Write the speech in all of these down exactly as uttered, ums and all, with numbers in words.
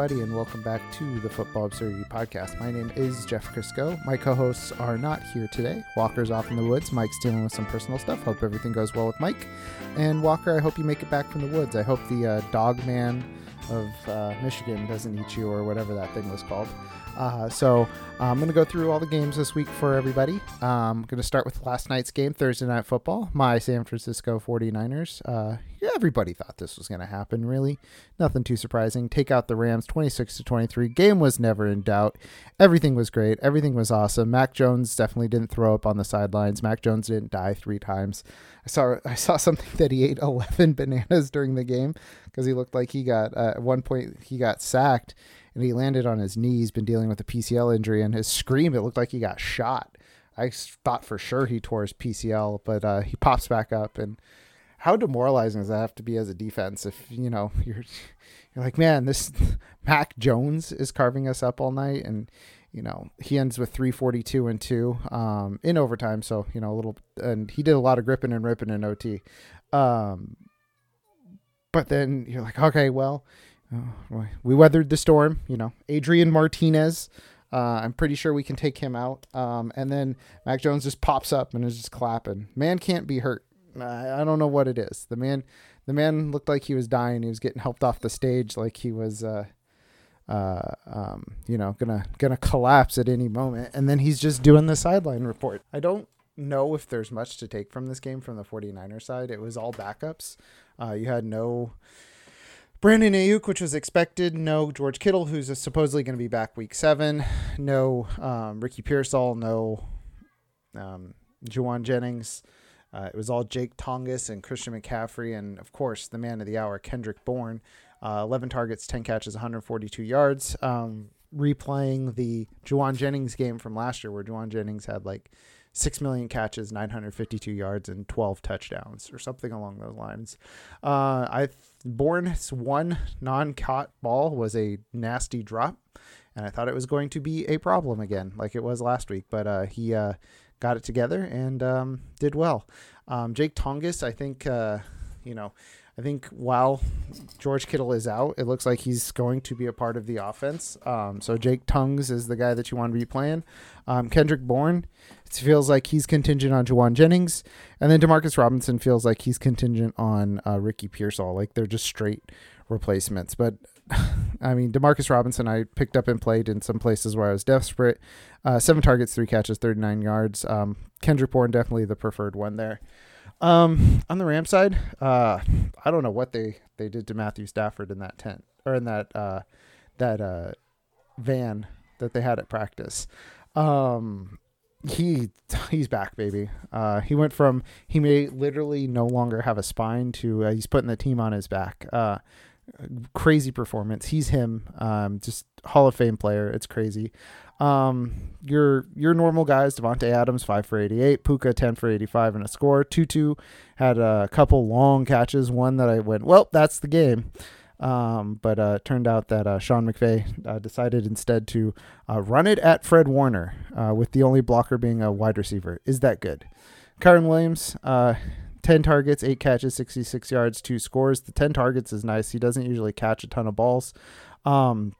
everybody, and welcome back to the Football Absurdity Podcast. My name is Jeff Crisco. My co-hosts are not here today. Walker's off in the woods. Mike's dealing with some personal stuff. Hope everything goes well with Mike. And Walker, I hope you make it back from the woods. I hope the uh, dog man of uh, Michigan doesn't eat you, or whatever that thing was called. Uh, so uh, I'm going to go through all the games this week for everybody. Um, I'm going to start with last night's game, Thursday Night Football. My San Francisco forty-niners. Uh, yeah, everybody thought this was going to happen, really. Nothing too surprising. Take out the Rams twenty-six to twenty-three. Game was never in doubt. Everything was great. Everything was awesome. Mac Jones definitely didn't throw up on the sidelines. Mac Jones didn't die three times. I saw I saw something that he ate eleven bananas during the game because he looked like he got, uh, at one point, he got sacked. And he landed on his knee. He's been dealing with a P C L injury, and his scream, it looked like he got shot. I thought for sure he tore his P C L, but uh, he pops back up. And how demoralizing does that have to be as a defense if, you know, you're you're like, man, this Mac Jones is carving us up all night, and, you know, he ends with three forty-two and two um, in overtime. So, you know, a little, and he did a lot of gripping and ripping in O T. Um, but then you're like, okay, well, Oh, we weathered the storm, you know. Adrian Martinez, uh, I'm pretty sure we can take him out. Um, and then Mac Jones just pops up and is just clapping. Man can't be hurt. I, I don't know what it is. The man, the man looked like he was dying. He was getting helped off the stage, like he was, uh, uh, um, you know, gonna gonna collapse at any moment. And then he's just doing the sideline report. I don't know if there's much to take from this game from the forty-niners side. It was all backups. Uh, you had no Brandon Ayuk, which was expected. No George Kittle, who's supposedly going to be back week seven. No um, Ricky Pearsall. No um, Juwan Jennings. Uh, it was all Jake Tongas and Christian McCaffrey. And, of course, the man of the hour, Kendrick Bourne. Uh, eleven targets, ten catches, one hundred forty-two yards. Um, replaying the Juwan Jennings game from last year where Juwan Jennings had like six million catches, nine hundred fifty-two yards, and twelve touchdowns, or something along those lines. Uh, I Bourne's one non-caught ball was a nasty drop, and I thought it was going to be a problem again, like it was last week. But uh, he uh, got it together and um, did well. Um, Jake Tongas, I think, uh, you know, I think while George Kittle is out, it looks like he's going to be a part of the offense. Um, so Jake Tongas is the guy that you want to be playing. Um, Kendrick Bourne, it feels like he's contingent on Juwan Jennings. And then Demarcus Robinson feels like he's contingent on uh, Ricky Pearsall. Like they're just straight replacements. But, I mean, Demarcus Robinson I picked up and played in some places where I was desperate. Uh, seven targets, three catches, thirty-nine yards. Um, Kendrick Bourne definitely the preferred one there. Um, on the Rams side, uh, I don't know what they, they did to Matthew Stafford in that tent or in that, uh, that, uh, van that they had at practice. Um, he, he's back, baby. Uh, he went from, he may literally no longer have a spine to, uh, he's putting the team on his back. Uh, crazy performance. He's him. Um, just Hall of Fame player. It's crazy. Um, your your normal guys, Devontae Adams, five for eighty-eight, Puka, ten for eighty-five and a score. Tutu had a couple long catches, one that I went, well, that's the game. Um, but uh, it turned out that uh, Sean McVay uh, decided instead to uh, run it at Fred Warner, uh, with the only blocker being a wide receiver. Is that good? Kyren Williams, uh, ten targets, eight catches, sixty-six yards, two scores. The ten targets is nice. He doesn't usually catch a ton of balls. Um,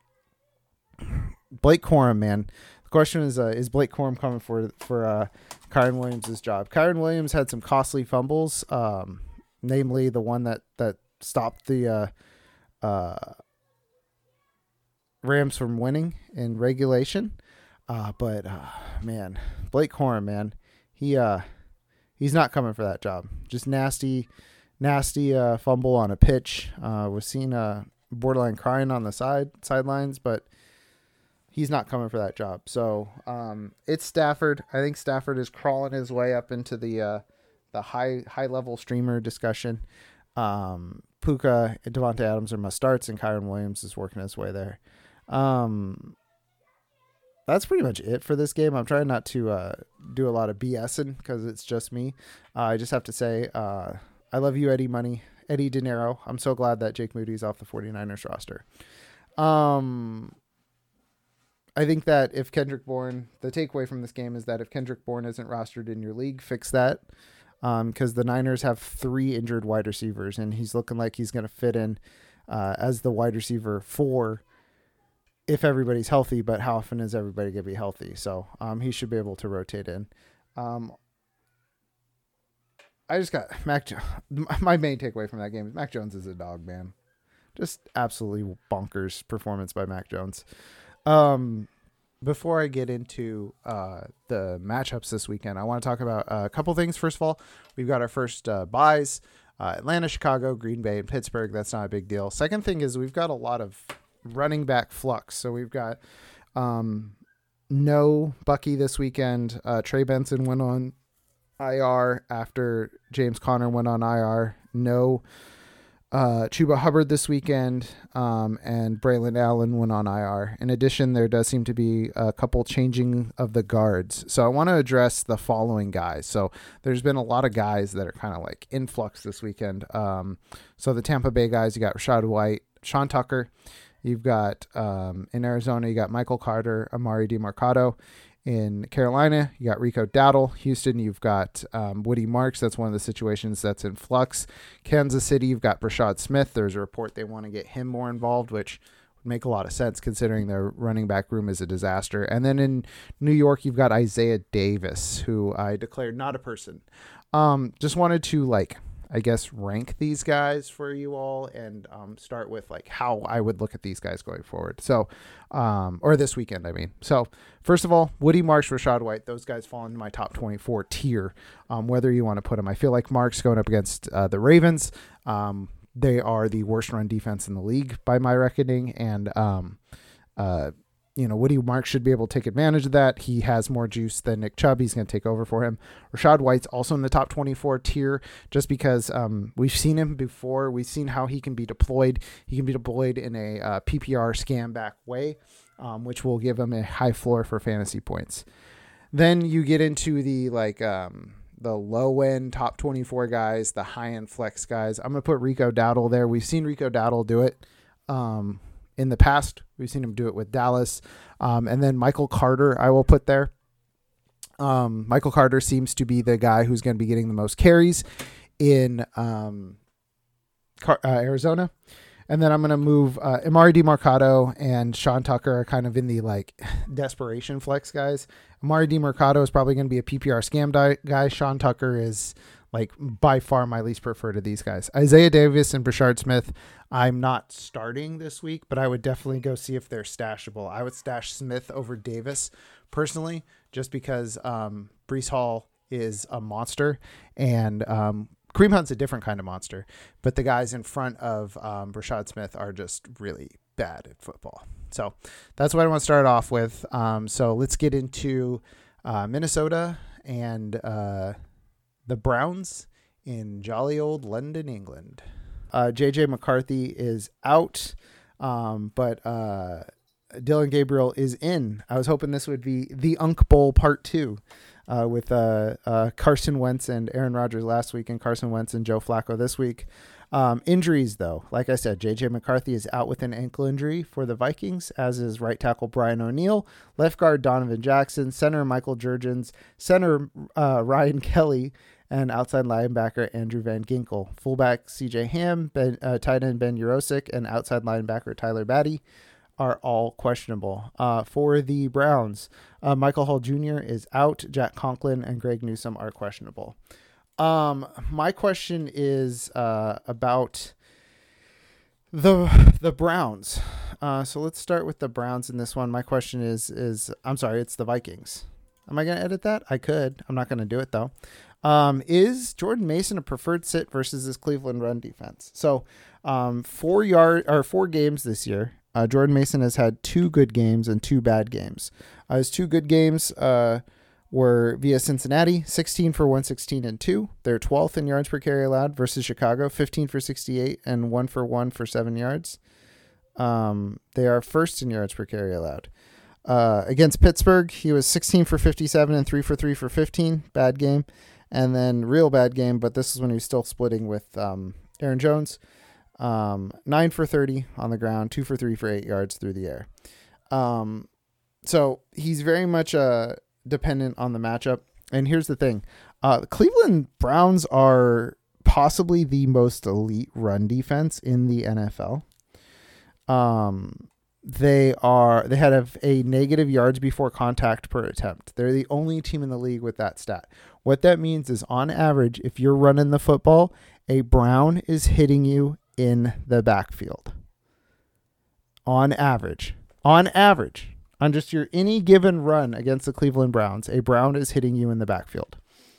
Blake Corum, man. The question is, uh, is Blake Corum coming for for uh, Kyren Williams' job? Kyren Williams had some costly fumbles, um, namely the one that, that stopped the uh, uh, Rams from winning in regulation. Uh, but, uh, man, Blake Corum, man, he uh, he's not coming for that job. Just nasty, nasty uh, fumble on a pitch. Uh, was seen uh, borderline crying on the side sidelines, but he's not coming for that job. So um, it's Stafford. I think Stafford is crawling his way up into the uh, the high high level streamer discussion. Um, Puka and Devontae Adams are must starts, and Kyren Williams is working his way there. Um, that's pretty much it for this game. I'm trying not to uh, do a lot of BSing because it's just me. Uh, I just have to say uh, I love you, Eddie Money, Eddie De Niro. I'm so glad that Jake Moody's off the forty-niners roster. Um. I think that if Kendrick Bourne, the takeaway from this game is that if Kendrick Bourne isn't rostered in your league, fix that. Because um, the Niners have three injured wide receivers, and he's looking like he's going to fit in uh, as the wide receiver four if everybody's healthy, but how often is everybody going to be healthy? So um, he should be able to rotate in. Um, I just got Mac. Jo- My main takeaway from that game is Mac Jones is a dog, man. Just absolutely bonkers performance by Mac Jones. Um, before I get into uh, the matchups this weekend, I want to talk about a couple things. First of all, we've got our first uh, buys. Uh, Atlanta, Chicago, Green Bay, and Pittsburgh. That's not a big deal. Second thing is we've got a lot of running back flux. So we've got um, no Bucky this weekend. Uh, Trey Benson went on I R after James Conner went on I R. No uh, Chuba Hubbard this weekend, um, and Braylon Allen went on I R. In addition, there does seem to be a couple changing of the guards. So I want to address the following guys. So there's been a lot of guys that are kind of like in flux this weekend. Um, so the Tampa Bay guys, you got Rachaad White, Sean Tucker. You've got um, in Arizona, you got Michael Carter, Amari DiMercado. In Carolina, you got Rico Dowdle. Houston, you've got um, Woody Marks. That's one of the situations that's in flux. Kansas City, you've got Brashad Smith. There's a report they want to get him more involved, which would make a lot of sense considering their running back room is a disaster. And then in New York, you've got Isaiah Davis, who I declared not a person. Um, just wanted to like... I guess, rank these guys for you all and um, start with like how I would look at these guys going forward. So, um, or this weekend, I mean. So first of all, Woody Marks, Rachaad White, those guys fall into my top twenty-four tier, um, whether you want to put them. I feel like Marks going up against uh, the Ravens. Um, they are the worst run defense in the league by my reckoning. And, um, uh, you know, Woody Marks should be able to take advantage of that. He has more juice than Nick Chubb. He's going to take over for him. Rachaad White's also in the top twenty-four tier just because um, we've seen him before. We've seen how he can be deployed. He can be deployed in a uh, P P R scam back way, um, which will give him a high floor for fantasy points. Then you get into the like um, the low end top twenty-four guys, the high end flex guys. I'm going to put Rico Dowdle there. We've seen Rico Dowdle do it. Um, In the past, we've seen him do it with Dallas. Um, and then Michael Carter, I will put there. Um, Michael Carter seems to be the guy who's going to be getting the most carries in um, Car- uh, Arizona. And then I'm going to move uh, Amari DiMercado and Sean Tucker are kind of in the like desperation flex guys. Amari DiMercado is probably going to be a P P R scam di- guy. Sean Tucker is like by far my least preferred of these guys. Isaiah Davis and Brashard Smith, I'm not starting this week, but I would definitely go see if they're stashable. I would stash Smith over Davis personally, just because um, Breece Hall is a monster and um, Kareem Hunt's a different kind of monster, but the guys in front of um, Brashard Smith are just really bad at football. So that's what I want to start off with. Um, so let's get into uh, Minnesota and uh, the Browns in jolly old London, England. Uh, J J McCarthy is out, um, but uh, Dylan Gabriel is in. I was hoping this would be the Unk Bowl part two uh, with uh, uh, Carson Wentz and Aaron Rodgers last week and Carson Wentz and Joe Flacco this week. Um, injuries, though, like I said, J J McCarthy is out with an ankle injury for the Vikings, as is right tackle Brian O'Neill, left guard Donovan Jackson, center Michael Jurgens, center uh, Ryan Kelly, and outside linebacker Andrew Van Ginkel. Fullback C J Ham, ben, uh, tight end Ben Urosic, and outside linebacker Tyler Batty are all questionable. Uh, for the Browns, uh, Michael Hall Junior is out. Jack Conklin and Greg Newsome are questionable. Um, my question is uh, about the the Browns. Uh, so let's start with the Browns in this one. My question is is I'm sorry, it's the Vikings. Am I going to edit that? I could. I'm not going to do it though. Um, is Jordan Mason a preferred sit versus this Cleveland run defense? So, um, four yard or four games this year. Uh, Jordan Mason has had two good games and two bad games. Uh, his two good games uh, were via Cincinnati, sixteen for one sixteen and two. They're twelfth in yards per carry allowed versus Chicago, fifteen for sixty-eight and one for one for seven yards. Um, they are first in yards per carry allowed. Uh, against Pittsburgh, he was sixteen for fifty-seven and three for three for fifteen. Bad game. And then real bad game, but this is when he was still splitting with um, Aaron Jones. Um, nine for thirty on the ground, two for three for eight yards through the air. Um, so he's very much uh, dependent on the matchup. And here's the thing. Uh, the Cleveland Browns are possibly the most elite run defense in the N F L. Um, they are they had a, a negative yards before contact per attempt. They're the only team in the league with that stat. What that means is, on average, if you're running the football, a Brown is hitting you in the backfield. On average. On average. On just your any given run against the Cleveland Browns, a Brown is hitting you in the backfield.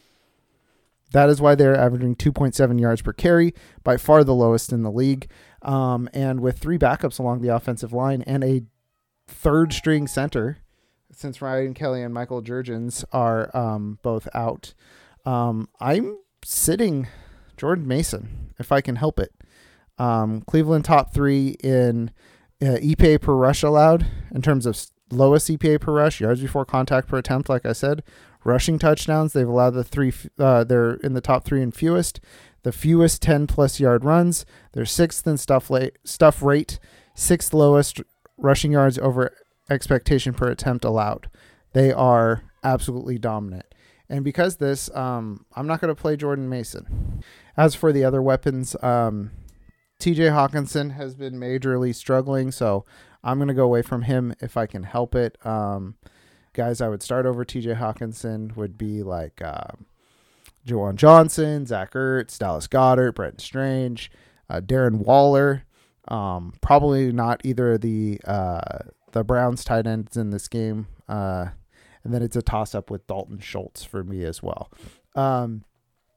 That is why they're averaging two point seven yards per carry, by far the lowest in the league. Um, and with three backups along the offensive line and a third string center, since Ryan Kelly and Michael Jurgens are um, both out, um, I'm sitting Jordan Mason if I can help it. Um, Cleveland top three in uh, E P A per rush allowed in terms of lowest E P A per rush, yards before contact per attempt. Like I said, rushing touchdowns, they've allowed the three. Uh, they're in the top three in fewest. The fewest ten plus yard runs. They're sixth in stuff late, stuff rate, sixth lowest rushing yards over expectation per attempt allowed. They are absolutely dominant. And because this, um, I'm not going to play Jordan Mason. As for the other weapons, um, T J Hawkinson has been majorly struggling, so I'm going to go away from him if I can help it. Um, guys I would start over T J Hawkinson would be like um, Juwan Johnson, Zach Ertz, Dallas Goedert, Brenton Strange, uh, Darren Waller. Um, probably not either of the uh, the Browns tight ends in this game. Uh, and then it's a toss-up with Dalton Schultz for me as well. Um,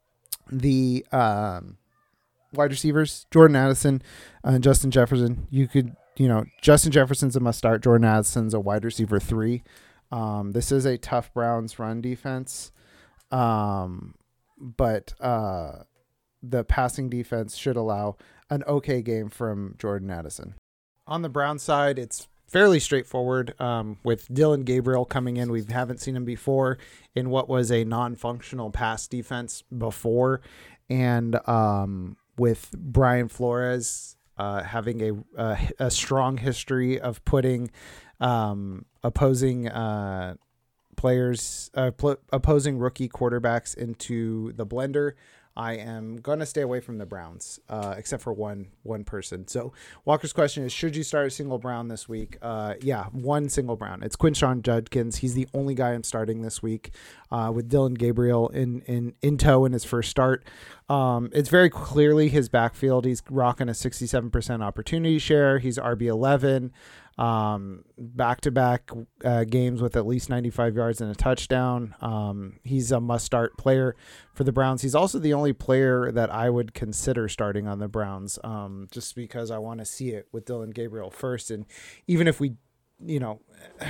the um, wide receivers, Jordan Addison and Justin Jefferson. You could, you know, Justin Jefferson's a must-start. Jordan Addison's a wide receiver three. Um, this is a tough Browns run defense. Um, but uh, the passing defense should allow an okay game from Jordan Addison. On the Browns side, it's fairly straightforward um, with Dylan Gabriel coming in. We haven't seen him before in what was a non-functional pass defense before. And um, with Brian Flores uh, having a, a, a strong history of putting um, opposing uh players, uh, pl- opposing rookie quarterbacks into the blender, I am going to stay away from the Browns, uh, except for one one person. So Walker's question is, should you start a single Brown this week? Uh, yeah, one single Brown. It's Quinshon Judkins. He's the only guy I'm starting this week uh, with Dylan Gabriel in, in, in tow in his first start. Um, it's very clearly his backfield. He's rocking a sixty-seven percent opportunity share. He's R B eleven. Um, back-to-back uh, games with at least ninety-five yards and a touchdown. Um, he's a must-start player for the Browns. He's also the only player that I would consider starting on the Browns, um, just because I want to see it with Dylan Gabriel first. And even if we, you know,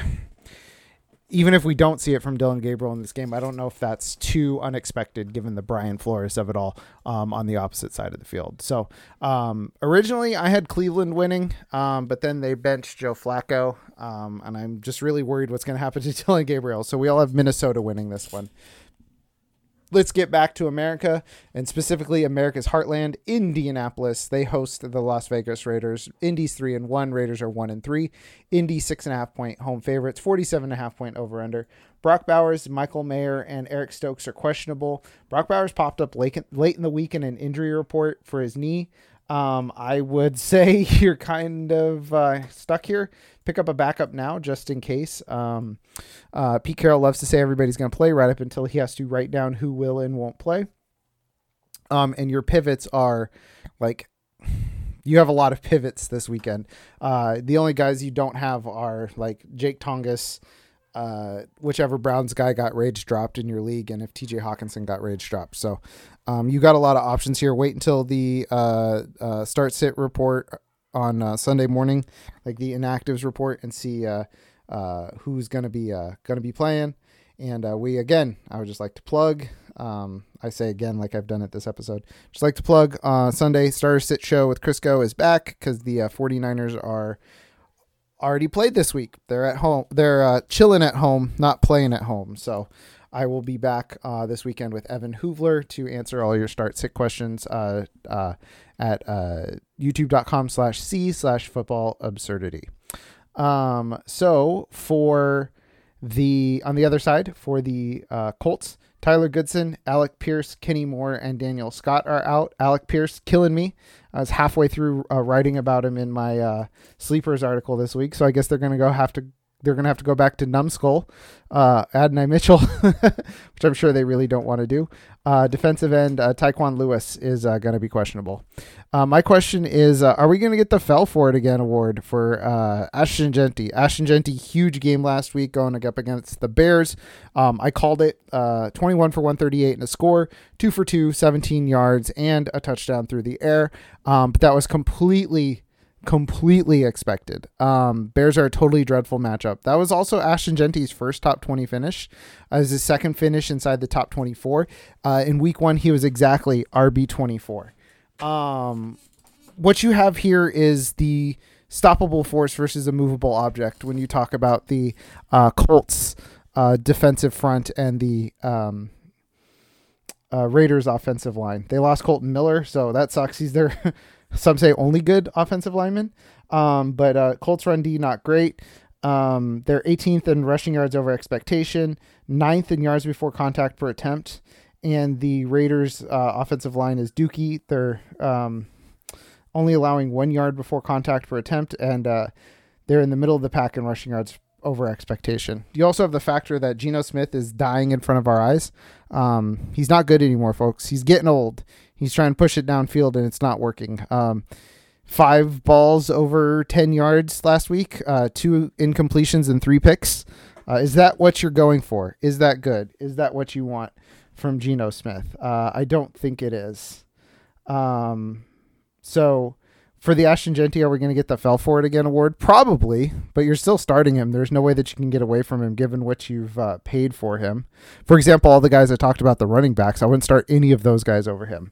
even if we don't see it from Dylan Gabriel in this game, I don't know if that's too unexpected given the Brian Flores of it all um, on the opposite side of the field. So um, originally I had Cleveland winning, um, but then they benched Joe Flacco, um, and I'm just really worried what's going to happen to Dylan Gabriel. So we all have Minnesota winning this one. Let's get back to America, and specifically America's heartland, Indianapolis. They host the Las Vegas Raiders. Indy's three and one. Raiders are one and three. Indy six and a half point home favorites. Forty-seven and a half point over under. Brock Bowers, Michael Mayer, and Eric Stokes are questionable. Brock Bowers popped up late late in the week in an injury report for his knee. Um, I would say you're kind of uh, stuck here. Pick up a backup now just in case. Um, uh, Pete Carroll loves to say everybody's going to play right up until he has to write down who will and won't play. Um, and your pivots are like, you have a lot of pivots this weekend. Uh, the only guys you don't have are like Jake Tongas, uh, whichever Browns guy got rage dropped in your league, and if T J Hawkinson got rage dropped. So um, you got a lot of options here. Wait until the uh, uh, start sit report on uh, Sunday morning, like the inactives report, and see uh, uh, who's going to be uh, going to be playing. And uh, we, again, I would just like to plug, um, I say again, like I've done it this episode, just like to plug uh, Sunday Starter Sit Show with Crisco is back because the uh, 49ers are already played this week. They're at home. They're uh, chilling at home, not playing at home. So I will be back uh, this weekend with Evan Hoovler to answer all your start sit questions uh, uh, at uh, youtube.com slash C slash football absurdity. Um, so for The on the other side for the uh, Colts, Tyler Goodson, Alec Pierce, Kenny Moore, and Daniel Scott are out. Alec Pierce killing me. I was halfway through uh, writing about him in my uh, sleepers article this week, so I guess they're going to go have to they're going to have to go back to Numbskull, uh, Adonai Mitchell, which I'm sure they really don't want to do. Uh, defensive end uh, Tyquan Lewis is uh, going to be questionable. Uh, my question is, uh, are we going to get the Fell For It Again award for uh, Ashton Jeanty? Ashton Jeanty, huge game last week going up against the Bears. Um, I called it uh, twenty-one for one thirty-eight and a score, two for two, seventeen yards, and a touchdown through the air. Um, but that was completely completely expected. Um, Bears are a totally dreadful matchup. That was also Ashton Jeanty's first top twenty finish, as his second finish inside the top twenty-four. Uh, in week one, he was exactly R B twenty-four. Um, what you have here is the stoppable force versus a movable object when you talk about the uh, Colts uh, defensive front and the um, uh, Raiders offensive line. They lost Colton Miller, so that sucks. He's their some say only good offensive lineman. Um, but uh, Colts run D, not great. Um, they're eighteenth in rushing yards over expectation, ninth in yards before contact per attempt. And the Raiders uh, offensive line is dookie. They're um, only allowing one yard before contact per attempt. And uh, they're in the middle of the pack in rushing yards over expectation. You also have the factor that Geno Smith is dying in front of our eyes. Um, he's not good anymore, folks. He's getting old. He's trying to push it downfield, and it's not working. Um, five balls over ten yards last week, uh, two incompletions and three picks. Uh, is that what you're going for? Is that good? Is that what you want from Geno Smith? Uh, I don't think it is. Um, so for the Ashton Jeanty, are we going to get the Fell For It Again award? Probably, but you're still starting him. There's no way that you can get away from him given what you've uh, paid for him. For example, all the guys I talked about, the running backs, I wouldn't start any of those guys over him.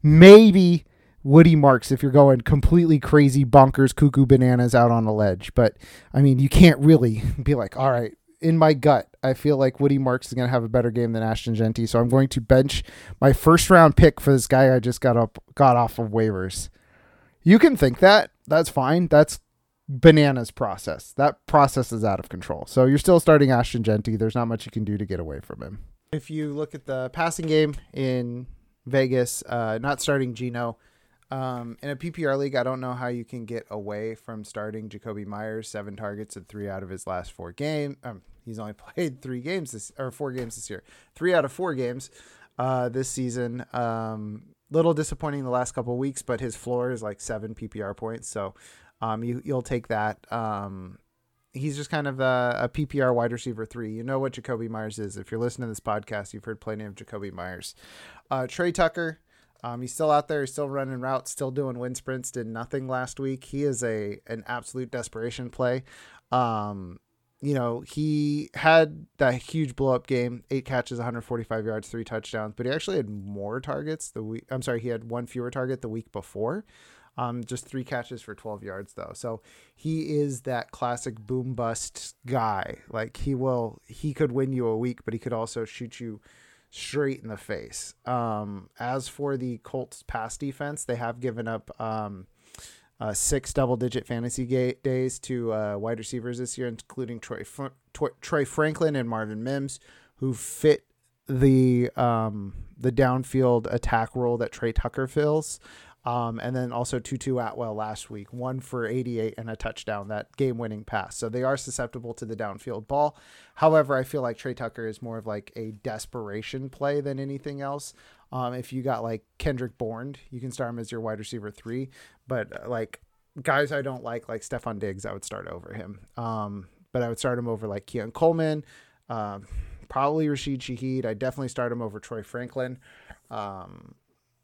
Maybe Woody Marks if you're going completely crazy, bonkers, cuckoo bananas out on a ledge. But, I mean, you can't really be like, all right, in my gut, I feel like Woody Marks is going to have a better game than Ashton Jeanty, so I'm going to bench my first round pick for this guy I just got up got off of waivers. You can think that. That's fine. That's bananas process. That process is out of control. So you're still starting Ashton Jeanty. There's not much you can do to get away from him. If you look at the passing game in Vegas, uh, not starting Geno. Um, in a P P R league, I don't know how you can get away from starting Jacoby Myers, seven targets and three out of his last four games. Um, he's only played three games this or four games this year, three out of four games uh, this season. Um, little disappointing the last couple of weeks, but his floor is like seven P P R points. So um, you, you'll take that. Um, he's just kind of a, a P P R wide receiver three. You know what Jacoby Myers is. If you're listening to this podcast, you've heard plenty of Jacoby Myers. Uh, Trey Tucker. Um, he's still out there. He's still running routes, still doing wind sprints, did nothing last week. He is a, an absolute desperation play. Um, you know, he had that huge blow up game, eight catches, one hundred forty-five yards, three touchdowns, but he actually had more targets the week. I'm sorry. He had one fewer target the week before. Um, just three catches for twelve yards though. So he is that classic boom bust guy. Like he will, he could win you a week, but he could also shoot you straight in the face. Um, as for the Colts pass defense, they have given up um, uh, six double-digit fantasy ga- days to uh, wide receivers this year, including Troy F- Troy Franklin and Marvin Mims, who fit the um, the downfield attack role that Trey Tucker fills. Um, and then also Tutu Atwell last week, one for eighty-eight and a touchdown, that game-winning pass. So they are susceptible to the downfield ball. However, I feel like Trey Tucker is more of like a desperation play than anything else. Um, if you got like Kendrick Bourne, you can start him as your wide receiver three. But uh, like guys I don't like, like Stephon Diggs, I would start over him. Um, but I would start him over like Keon Coleman, um, probably Rashid Shaheed. I definitely start him over Troy Franklin. Um,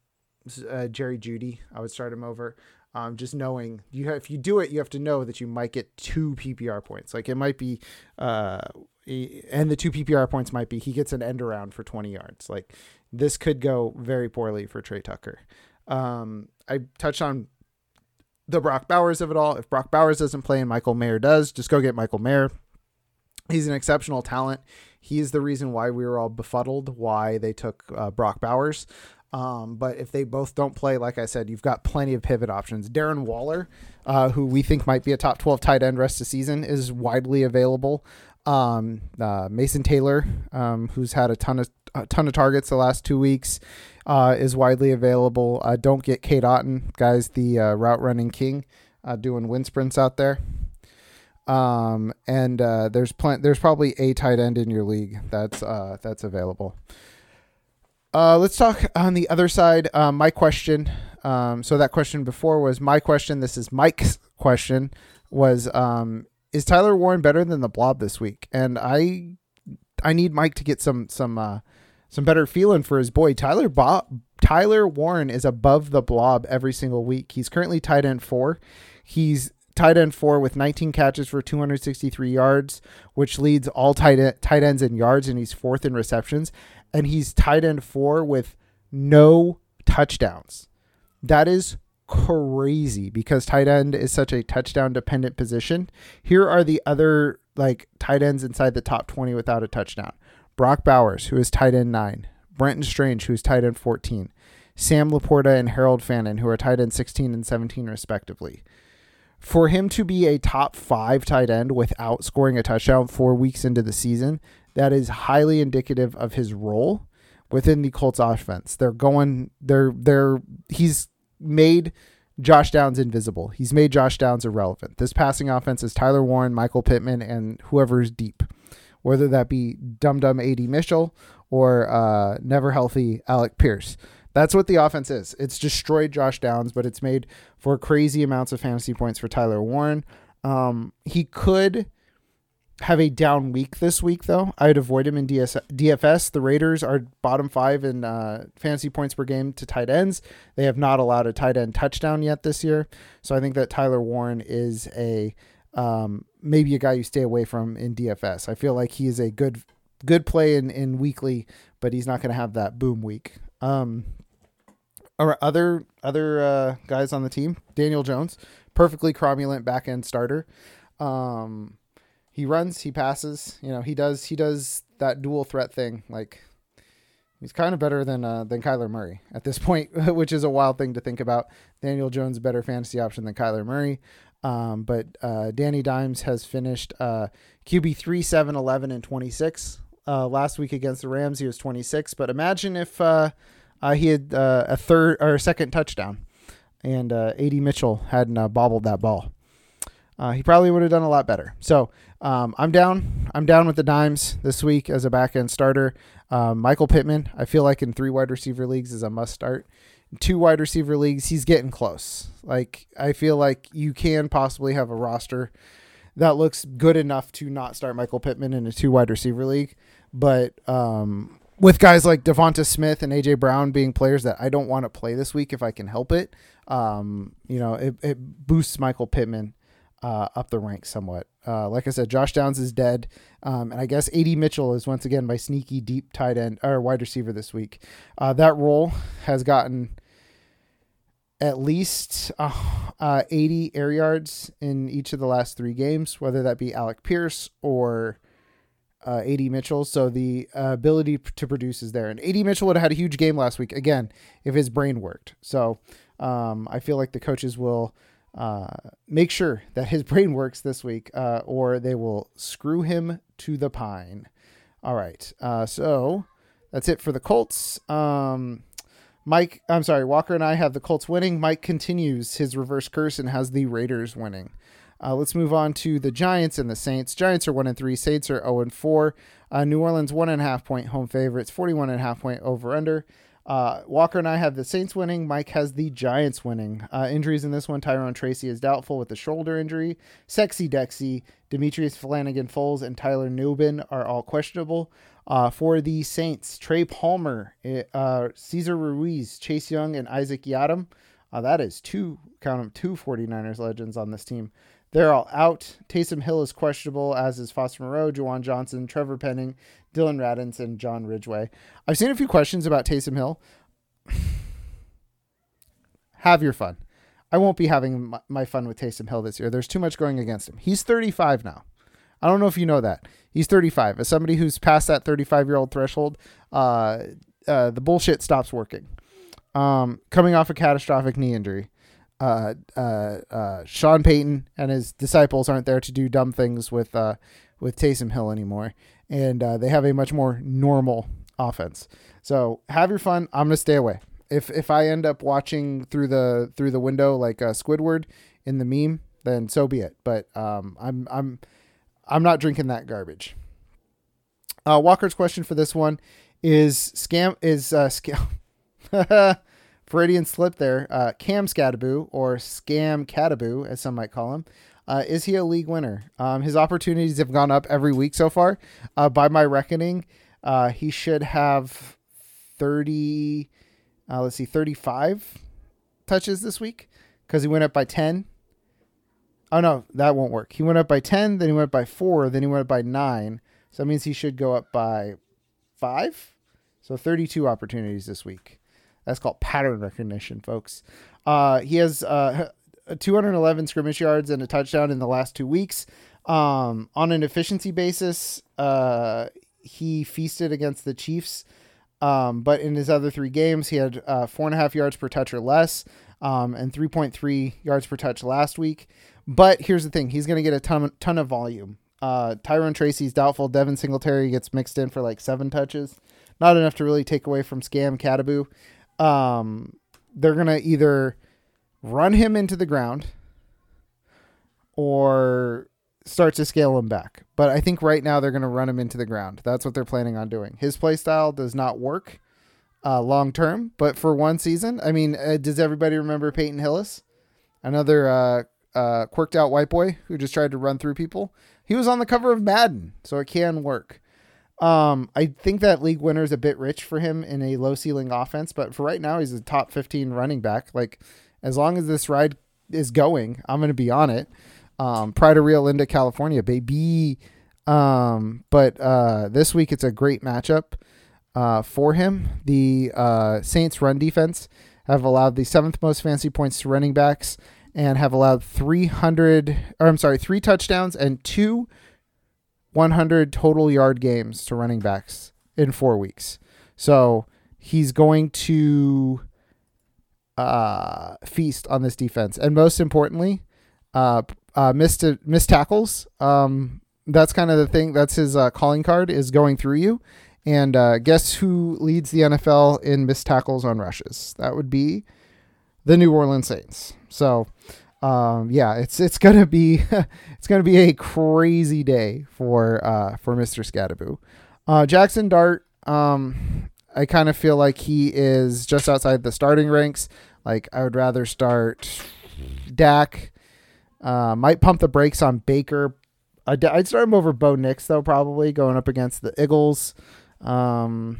Uh, Jerry Jeudy, I would start him over. Um, just knowing you have, if you do it, you have to know that you might get two P P R points. Like it might be, uh, and the two P P R points might be he gets an end around for twenty yards. Like this could go very poorly for Trey Tucker. Um, I touched on the Brock Bowers of it all. If Brock Bowers doesn't play and Michael Mayer does, just go get Michael Mayer. He's an exceptional talent. He is the reason why we were all befuddled, why they took uh, Brock Bowers. Um, but if they both don't play, like I said, you've got plenty of pivot options. Darren Waller, uh, who we think might be a top twelve tight end rest of the season, is widely available. Um, uh, Mason Taylor, um, who's had a ton of a ton of targets the last two weeks, uh, is widely available. Uh, don't get Cade Otton, guys, the uh, route running king, uh, doing wind sprints out there. Um, and uh, there's plenty. There's probably a tight end in your league that's uh, that's available. Uh, let's talk on the other side. Uh, my question. Um, so that question before was my question. This is Mike's question. Was um. Is Tyler Warren better than the Blob this week? And I, I need Mike to get some some uh, some better feeling for his boy Tyler. Bob, Tyler Warren is above the Blob every single week. He's currently tight end four. He's tight end four with nineteen catches for two hundred sixty-three yards, which leads all tight end, tight ends in yards, and he's fourth in receptions. And he's tight end four with no touchdowns. That is crazy because tight end is such a touchdown dependent position. Here are the other like tight ends inside the top twenty without a touchdown. Brock Bowers, who is tight end nine. Brenton Strange, who is tight end fourteen. Sam Laporta and Harold Fannin, who are tight end sixteen and seventeen respectively. For him to be a top five tight end without scoring a touchdown four weeks into the season, that is highly indicative of his role within the Colts offense. They're going, they're, they're, he's made Josh Downs invisible. He's made Josh Downs irrelevant. This passing offense is Tyler Warren, Michael Pittman, and whoever's deep, whether that be Dum Dum A D Mitchell or uh, never healthy Alec Pierce. That's what the offense is. It's destroyed Josh Downs, but it's made for crazy amounts of fantasy points for Tyler Warren. Um, he could have a down week this week, though. I'd avoid him in D S- D F S. The Raiders are bottom five in uh, fantasy points per game to tight ends. They have not allowed a tight end touchdown yet this year. So I think that Tyler Warren is a um, maybe a guy you stay away from in D F S. I feel like he is a good good play in, in weekly, but he's not going to have that boom week. Um, or other other uh, guys on the team, Daniel Jones, perfectly cromulent back end starter. Um, He runs, he passes, you know, he does, he does that dual threat thing. Like he's kind of better than, uh, than Kyler Murray at this point, which is a wild thing to think about. Daniel Jones, better fantasy option than Kyler Murray. Um, but, uh, Danny Dimes has finished, uh, Q B three, seven, eleven, and twenty-six, uh, last week against the Rams. He was twenty-six, but imagine if, uh, uh, he had, uh, a third or a second touchdown and, uh, A D Mitchell hadn't uh, bobbled that ball. Uh, he probably would have done a lot better. So um, I'm down. I'm down with the Dimes this week as a back end starter. Um, Michael Pittman, I feel like in three wide receiver leagues is a must start. In two wide receiver leagues, he's getting close. Like I feel like you can possibly have a roster that looks good enough to not start Michael Pittman in a two wide receiver league. But um, with guys like Devonta Smith and A J Brown being players that I don't want to play this week if I can help it, um, you know, it, it boosts Michael Pittman Uh, up the ranks somewhat. Uh, like I said, Josh Downs is dead. Um, and I guess A D Mitchell is once again my sneaky deep tight end or wide receiver this week. Uh, that role has gotten at least uh, uh, eighty air yards in each of the last three games, whether that be Alec Pierce or uh, A D Mitchell. So the uh, ability to produce is there. And A D Mitchell would have had a huge game last week, again, if his brain worked. So um, I feel like the coaches will uh make sure that his brain works this week, uh or they will screw him to the pine. All right, uh so that's it for the Colts. um Mike I'm sorry Walker and I have the Colts winning. Mike continues his reverse curse and has the Raiders winning. Uh let's move on to the Giants and the Saints. Giants are one and three, Saints are oh and four. uh New Orleans one and a half point home favorites, forty-one and a half point over under. Uh, Walker and I have the Saints winning. Mike has the Giants winning. Uh, injuries in this one: Tyrone Tracy is doubtful with a shoulder injury. Sexy Dexy, Demetrius Flanagan-Foles, and Tyler Nubin are all questionable. Uh, for the Saints, Trey Palmer, uh, Cesar Ruiz, Chase Young, and Isaac Yiadom. Uh, that is two, count them, two 49ers legends on this team. They're all out. Taysom Hill is questionable, as is Foster Moreau, Juwan Johnson, Trevor Penning, Dylan Radins, and John Ridgeway. I've seen a few questions about Taysom Hill. Have your fun. I won't be having my, my fun with Taysom Hill this year. There's too much going against him. He's thirty-five now. I don't know if you know that. He's thirty-five. As somebody who's past that thirty-five-year-old threshold, uh, uh, the bullshit stops working. Um, coming off a catastrophic knee injury. Uh, uh, uh, Sean Payton and his disciples aren't there to do dumb things with, uh, with Taysom Hill anymore, and uh, they have a much more normal offense. So have your fun. I'm gonna stay away. If if I end up watching through the through the window like uh, Squidward in the meme, then so be it. But um, I'm I'm I'm not drinking that garbage. Uh, Walker's question for this one is scam is uh, scam Freudian slip there. Uh, Cam Skattebo, or Scam Cataboo, as some might call him. Uh, is he a league winner? Um, his opportunities have gone up every week so far. Uh, by my reckoning, uh, he should have thirty. Uh, let's see, thirty-five touches this week because he went up by ten. Oh no, that won't work. He went up by ten, then he went up by four, then he went up by nine. So that means he should go up by five. So thirty-two opportunities this week. That's called pattern recognition, folks. Uh, he has uh, two hundred eleven scrimmage yards and a touchdown in the last two weeks. Um, on an efficiency basis, uh, he feasted against the Chiefs. Um, but in his other three games, he had uh, four and a half yards per touch or less, um, and three point three yards per touch last week. But here's the thing. He's going to get a ton, ton of volume. Uh, Tyrone Tracy's doubtful. Devin Singletary gets mixed in for like seven touches. Not enough to really take away from Scam Cataboo. Um, they're going to either run him into the ground or start to scale him back. But I think right now they're going to run him into the ground. That's what they're planning on doing. His play style does not work uh, long term, but for one season, I mean, uh, does everybody remember Peyton Hillis? Another uh, uh, quirked out white boy who just tried to run through people. He was on the cover of Madden, so it can work. Um, I think that league winner is a bit rich for him in a low ceiling offense, but for right now, he's a top fifteen running back. Like, as long as this ride is going, I'm going to be on it. Um, Pride of Rio Linda, California, baby. Um, but uh, this week it's a great matchup uh, for him. The uh, Saints run defense have allowed the seventh most fantasy points to running backs and have allowed three hundred, or I'm sorry, three touchdowns and two one hundred total yard games to running backs in four weeks. So he's going to uh, feast on this defense. And most importantly, uh, uh, missed, missed tackles. Um, that's kind of the thing. That's his uh, calling card, is going through you. And uh, guess who leads the N F L in missed tackles on rushes? That would be the New Orleans Saints. So, um, yeah, it's it's gonna be it's gonna be a crazy day for uh, for Mister Skattebo. Uh, Jackson Dart. Um, I kind of feel like he is just outside the starting ranks. Like, I would rather start Dak. Uh, might pump the brakes on Baker. I'd, I'd start him over Bo Nix, though, probably going up against the Eagles. Um,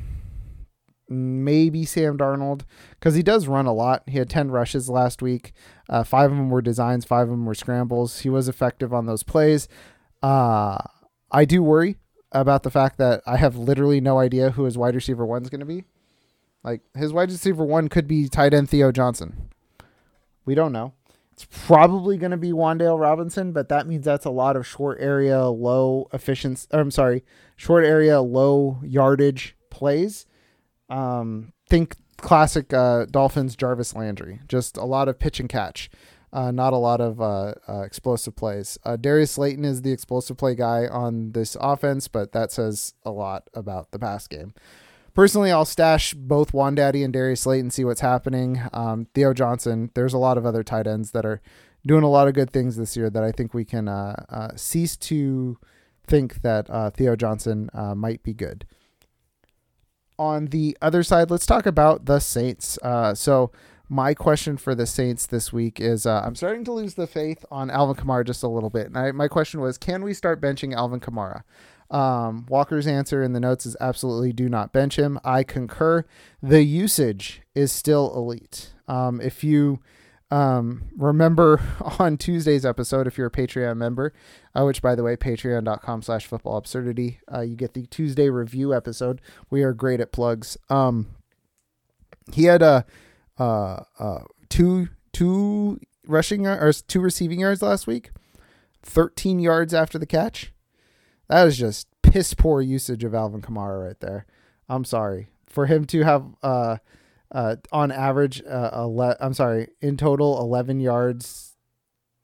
maybe Sam Darnold, because he does run a lot. He had ten rushes last week. Uh, five of them were designs. Five of them were scrambles. He was effective on those plays. Uh, I do worry about the fact that I have literally no idea who his wide receiver one is going to be. Like, his wide receiver one could be tight end Theo Johnson. We don't know. It's probably going to be Wan'Dale Robinson, but that means that's a lot of short area, low efficiency. I'm sorry, short area, low yardage plays. Um, think classic uh, Dolphins Jarvis Landry. Just a lot of pitch and catch, uh, not a lot of uh, uh, explosive plays. Uh, Darius Slayton is the explosive play guy on this offense, but that says a lot about the pass game. Personally, I'll stash both Wandaddy and Darius Slayton, see what's happening. Um, Theo Johnson, there's a lot of other tight ends that are doing a lot of good things this year that I think we can uh, uh, cease to think that uh, Theo Johnson uh, might be good. On the other side, let's talk about the Saints. Uh, so my question for the Saints this week is, uh, I'm starting to lose the faith on Alvin Kamara just a little bit. And I, my question was, can we start benching Alvin Kamara? Um, Walker's answer in the notes is absolutely do not bench him. I concur. The usage is still elite. Um, if you um, remember on Tuesday's episode, if you're a Patreon member, uh, which by the way, patreon.com slash football absurdity, uh, you get the Tuesday review episode. We are great at plugs. Um, he had a, uh, uh, two, two rushing or two receiving yards last week, thirteen yards after the catch. That is just piss poor usage of Alvin Kamara right there. I'm sorry for him to have, uh, uh, on average, uh, ele- I'm sorry, in total, eleven yards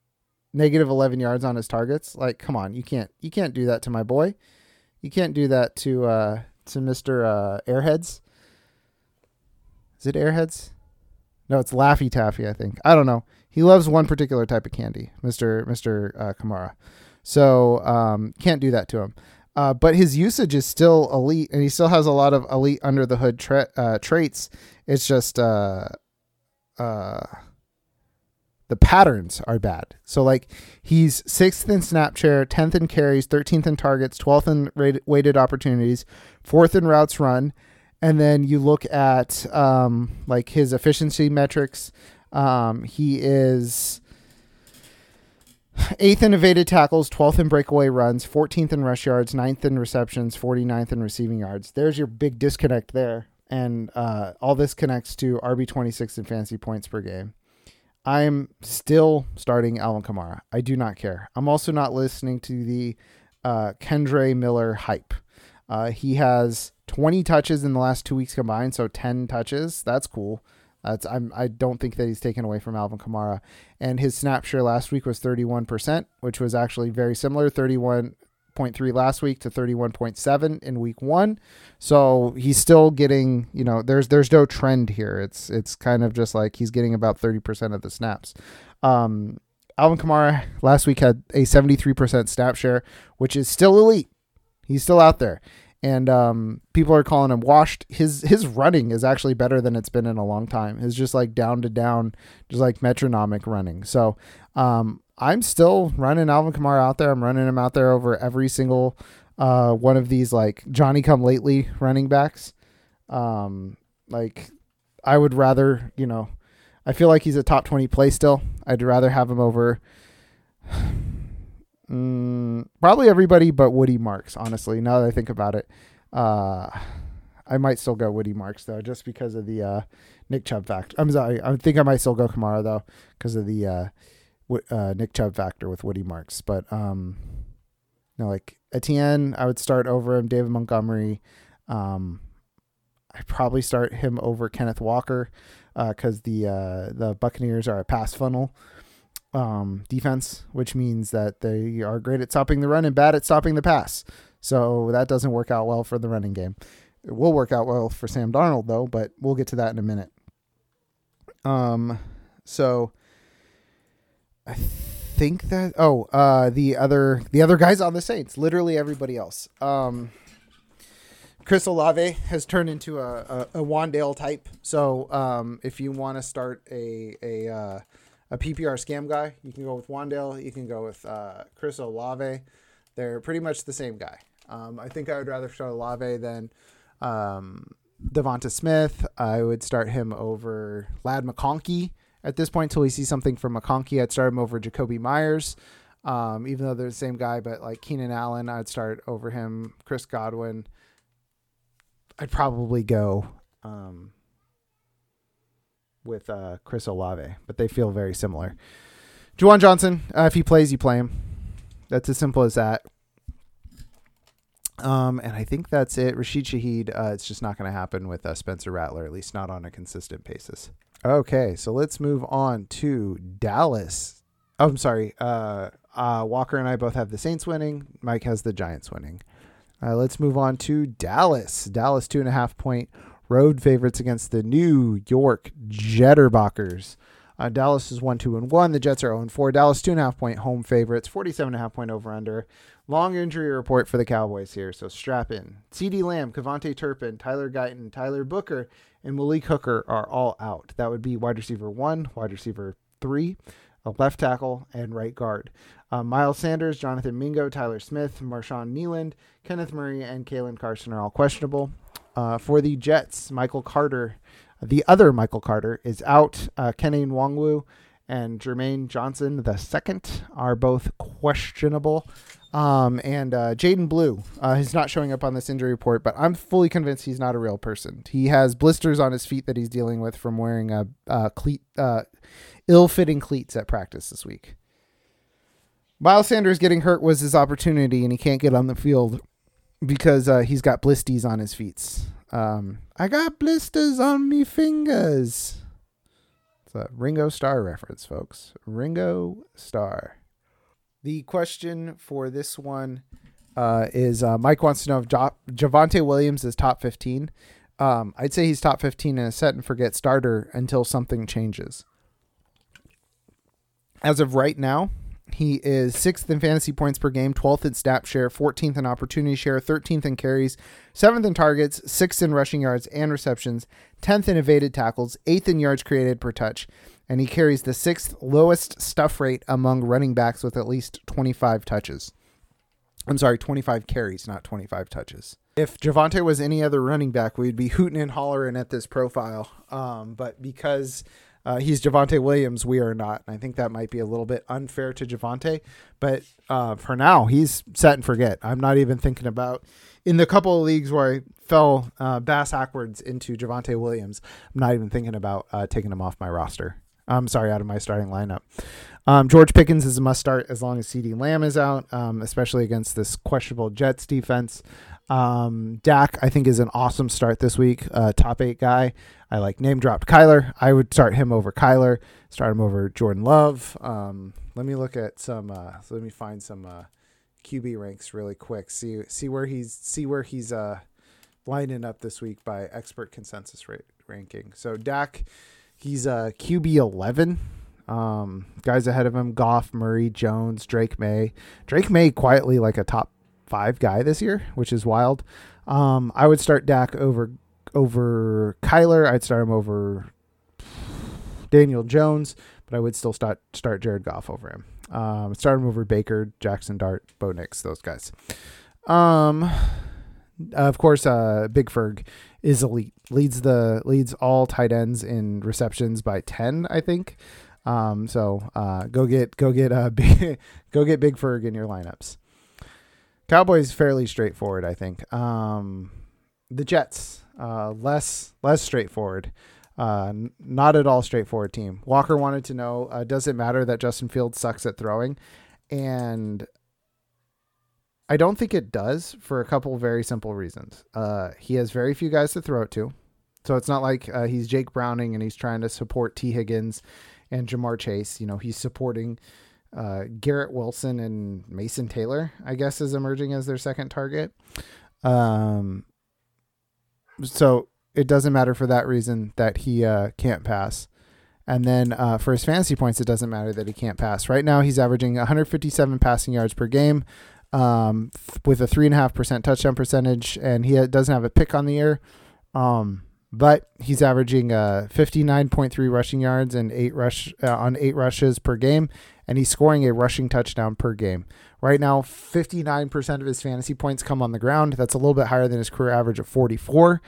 negative eleven yards on his targets. Like, come on, you can't you can't do that to my boy. You can't do that to uh, to Mister Uh, Airheads. Is it Airheads? No, it's Laffy Taffy, I think. I don't know. He loves one particular type of candy, Mister Mister Uh, Kamara. So um, can't do that to him. Uh, but his usage is still elite, and he still has a lot of elite under the hood tra- uh, traits. It's just uh, uh, the patterns are bad. So like he's sixth in snap share, tenth in carries, thirteenth in targets, twelfth in rated, weighted opportunities, fourth in routes run. And then you look at um, like his efficiency metrics. Um, he is eighth in evaded tackles, twelfth in breakaway runs, fourteenth in rush yards, ninth in receptions, forty-ninth in receiving yards. There's your big disconnect there. And uh, all this connects to R B twenty-six in fantasy points per game. I'm still starting Alvin Kamara. I do not care. I'm also not listening to the uh, Kendre Miller hype. Uh, he has twenty touches in the last two weeks combined, so ten touches. That's cool. That's I'm, I don't think that he's taken away from Alvin Kamara. And his snap share last week was thirty-one percent, which was actually very similar, thirty-one point three last week to thirty-one point seven in week one. So he's still getting, you know, there's there's no trend here. It's it's kind of just like he's getting about thirty percent of the snaps. Um, Alvin Kamara last week had a seventy-three percent snap share, which is still elite. He's still out there. And um, people are calling him washed. His his running is actually better than it's been in a long time. It's just like down to down, just like metronomic running. So um, I'm still running Alvin Kamara out there. I'm running him out there over every single uh, one of these like Johnny come lately running backs. Um, like I would rather, you know, I feel like he's a top twenty play still. I'd rather have him over Mm, probably everybody but Woody Marks, honestly, now that I think about it. Uh, I might still go Woody Marks, though, just because of the uh, Nick Chubb factor. I'm sorry. I think I might still go Kamara, though, because of the uh, w- uh, Nick Chubb factor with Woody Marks. But, um, no, like Etienne, I would start over him. David Montgomery, um, I'd probably start him over Kenneth Walker because uh, the uh, the Buccaneers are a pass funnel um, defense, which means that they are great at stopping the run and bad at stopping the pass. So that doesn't work out well for the running game. It will work out well for Sam Darnold, though, but we'll get to that in a minute. Um, so I think that, oh, uh, the other, the other guys on the Saints, literally everybody else. Um, Chris Olave has turned into a, a, a Wandale type. So, um, if you want to start a, a, uh, a P P R scam guy, you can go with Wandale. You can go with, uh, Chris Olave. They're pretty much the same guy. Um, I think I would rather start Olave than, um, Devonta Smith. I would start him over Ladd McConkey at this point until we see something from McConkey. I'd start him over Jacoby Myers. Um, even though they're the same guy, but like Keenan Allen, I'd start over him. Chris Godwin. I'd probably go um, with uh, Chris Olave, but they feel very similar. Juwan Johnson, uh, if he plays, you play him. That's as simple as that. Um, and I think that's it. Rashid Shaheed, uh, it's just not going to happen with uh, Spencer Rattler, at least not on a consistent basis. Okay, so let's move on to Dallas. Oh, I'm sorry. Uh, uh, Walker and I both have the Saints winning. Mike has the Giants winning. Uh, let's move on to Dallas. Dallas two and a half point road favorites against the New York Jetterbockers. Uh, Dallas is one, two, and one. The Jets are zero and four. Dallas two and a half point home favorites. Forty-seven and a half point over under. Long injury report for the Cowboys here, so strap in. CeeDee Lamb, Kevontae Turpin, Tyler Guyton, Tyler Booker, and Malik Hooker are all out. That would be wide receiver one, wide receiver three, a left tackle, and right guard. Uh, Miles Sanders, Jonathan Mingo, Tyler Smith, Marshawn Kneeland, Kenneth Murray, and Kalen Carson are all questionable. Uh, for the Jets, Michael Carter, the other Michael Carter, is out. Uh, Kenny Nwangwu and Jermaine Johnson the second are both questionable. Um, and uh, Jaden Blue uh, is not showing up on this injury report, but I'm fully convinced he's not a real person. He has blisters on his feet that he's dealing with from wearing a, a cleat, uh, ill-fitting cleats at practice this week. Miles Sanders getting hurt was his opportunity, and he can't get on the field because uh, he's got blisties on his feet. Um, I got blisters on me fingers. It's a Ringo Starr reference, folks. Ringo Starr. The question for this one uh, is uh, Mike wants to know if jo- Javonte Williams is top fifteen. Um, I'd say he's top fifteen in a set and forget starter until something changes. As of right now, he is sixth in fantasy points per game, twelfth in snap share, fourteenth in opportunity share, thirteenth in carries, seventh in targets, sixth in rushing yards and receptions, tenth in evaded tackles, eighth in yards created per touch, and he carries the sixth lowest stuff rate among running backs with at least twenty-five touches. I'm sorry, twenty-five carries, not twenty-five touches. If Javonte was any other running back, we'd be hooting and hollering at this profile. Um, but because uh, he's Javonte Williams, we are not. And I think that might be a little bit unfair to Javonte. But uh, for now, he's set and forget. I'm not even thinking about, in the couple of leagues where I fell uh, bass backwards into Javonte Williams, I'm not even thinking about uh, taking him off my roster. I'm sorry, out of my starting lineup. Um, George Pickens is a must start as long as CeeDee Lamb is out, um, especially against this questionable Jets defense. Um, Dak, I think, is an awesome start this week. Uh, top eight guy. I like name dropped Kyler. I would start him over Kyler. Start him over Jordan Love. Um, let me look at some. Uh, let me find some uh, Q B ranks really quick. See see where he's see where he's uh, lining up this week by expert consensus rate ranking. So Dak, he's a uh, Q B eleven. Um, guys ahead of him: Goff, Murray, Jones, Drake May. Drake May quietly like a top five guy this year, which is wild. Um, I would start Dak over over Kyler. I'd start him over Daniel Jones, but I would still start start Jared Goff over him. Um, start him over Baker, Jackson Dart, Bo Nix, those guys. Um, of course, uh, Big Ferg is elite. Leads the leads all tight ends in receptions by ten, I think. Um, so uh, go get go get uh, big, go get Big Ferg in your lineups. Cowboys fairly straightforward, I think. Um, the Jets uh, less less straightforward. Uh, n- not at all straightforward team. Walker wanted to know, uh, does it matter that Justin Fields sucks at throwing? And I don't think it does for a couple of very simple reasons. Uh, he has very few guys to throw it to. So it's not like uh, he's Jake Browning and he's trying to support T. Higgins and Jamar Chase. You know, he's supporting uh, Garrett Wilson and Mason Taylor, I guess, is emerging as their second target. Um, so it doesn't matter for that reason that he uh, can't pass. And then uh, for his fantasy points, it doesn't matter that he can't pass. Right now, he's averaging one hundred fifty-seven passing yards per game um, th- with a three point five percent touchdown percentage, and he doesn't have a pick on the year. Um, but he's averaging uh, fifty-nine point three rushing yards and eight rush uh, on eight rushes per game, and he's scoring a rushing touchdown per game. Right now, fifty-nine percent of his fantasy points come on the ground. That's a little bit higher than his career average of forty-four.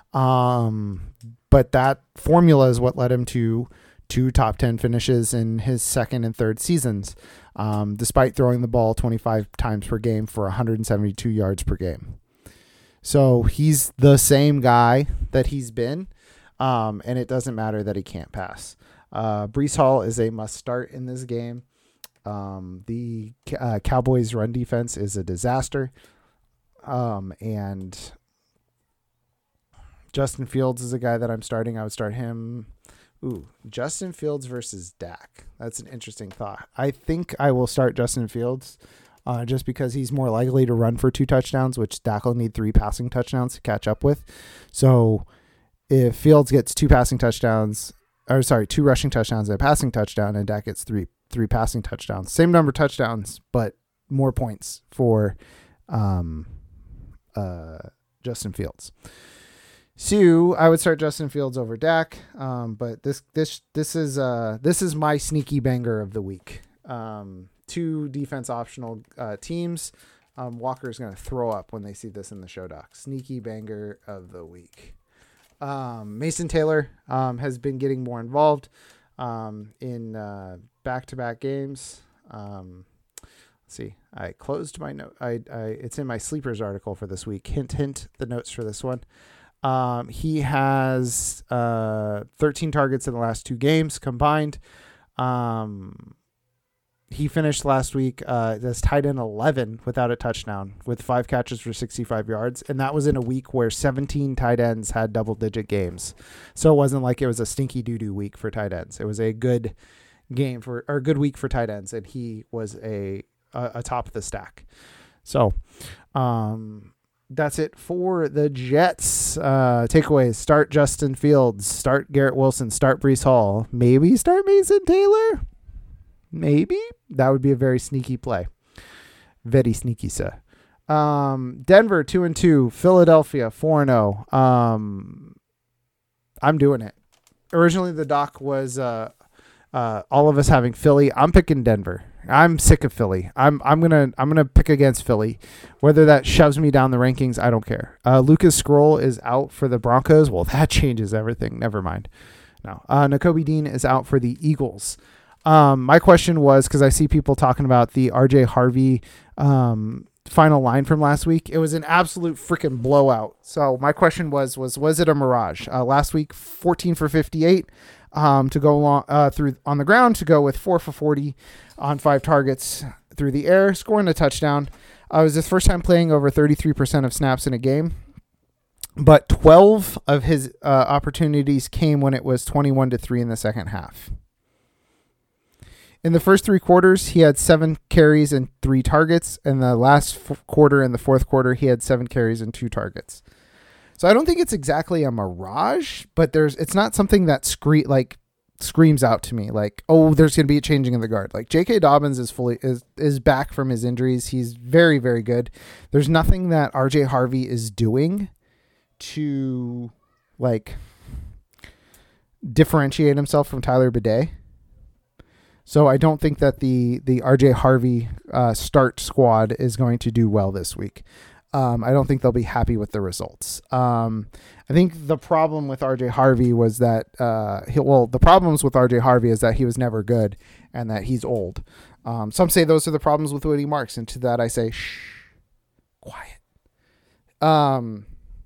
Um, but that formula is what led him to two top ten finishes in his second and third seasons, um, despite throwing the ball twenty-five times per game for one hundred seventy-two yards per game. So he's the same guy that he's been, um, and it doesn't matter that he can't pass. Uh, Breece Hall is a must start in this game. Um, the uh, Cowboys' run defense is a disaster, um, and Justin Fields is a guy that I'm starting. I would start him. Ooh, Justin Fields versus Dak. That's an interesting thought. I think I will start Justin Fields uh, just because he's more likely to run for two touchdowns, which Dak will need three passing touchdowns to catch up with. So if Fields gets two passing touchdowns, or sorry, two rushing touchdowns and a passing touchdown, and Dak gets three three passing touchdowns, same number of touchdowns, but more points for um, uh, Justin Fields. So I would start Justin Fields over Dak, um, but this this this is uh this is my sneaky banger of the week. Um, two defense optional uh, teams. Um, Walker's gonna throw up when they see this in the show doc. Sneaky banger of the week. Um, Mason Taylor um, has been getting more involved um, in uh, back-to-back games. Um, let's see. I closed my note. I, I it's in my sleepers article for this week. Hint hint. The notes for this one. Um, he has uh, thirteen targets in the last two games combined. Um, he finished last week uh, as tight end eleven without a touchdown with five catches for sixty-five yards. And that was in a week where seventeen tight ends had double-digit games. So it wasn't like it was a stinky doo-doo week for tight ends. It was a good game for or a good week for tight ends. And he was a uh, atop of the stack. So, um, that's it for the Jets. Uh, takeaways: start Justin Fields, start Garrett Wilson, start Breece Hall, maybe start Mason Taylor. Maybe that would be a very sneaky play. Very sneaky, sir. Um, Denver two and two, Philadelphia four and zero. Um, I'm doing it. Originally, the doc was uh, uh, all of us having Philly. I'm picking Denver. I'm sick of Philly. I'm I'm gonna I'm gonna pick against Philly, whether that shoves me down the rankings. I don't care. Uh, Lucas Skrull is out for the Broncos. Well, that changes everything. Never mind. No, uh, Nakobe Dean is out for the Eagles. Um, my question was, because I see people talking about the R J Harvey um, final line from last week. It was an absolute freaking blowout. So my question was was was it a mirage? Uh, last week, fourteen for fifty-eight. Um, to go along uh, through on the ground, to go with four for forty on five targets through the air, scoring a touchdown. Uh, it was his first time playing over thirty-three percent of snaps in a game, but twelve of his uh, opportunities came when it was twenty-one to three in the second half. In the first three quarters, he had seven carries and three targets. In the last f- quarter, in the fourth quarter, he had seven carries and two targets. So I don't think it's exactly a mirage, but there's it's not something that scree- like screams out to me like, oh, there's going to be a changing of the guard. Like J K. Dobbins is fully is is back from his injuries. He's very, very good. There's nothing that R J Harvey is doing to like differentiate himself from Tyler Bidet. So I don't think that the the R J Harvey uh, start squad is going to do well this week. Um, I don't think they'll be happy with the results. Um, I think the problem with R J Harvey was that, uh, he, well, the problems with R J Harvey is that he was never good and that he's old. Um, some say those are the problems with Woody Marks, and to that I say, shh, quiet. Um,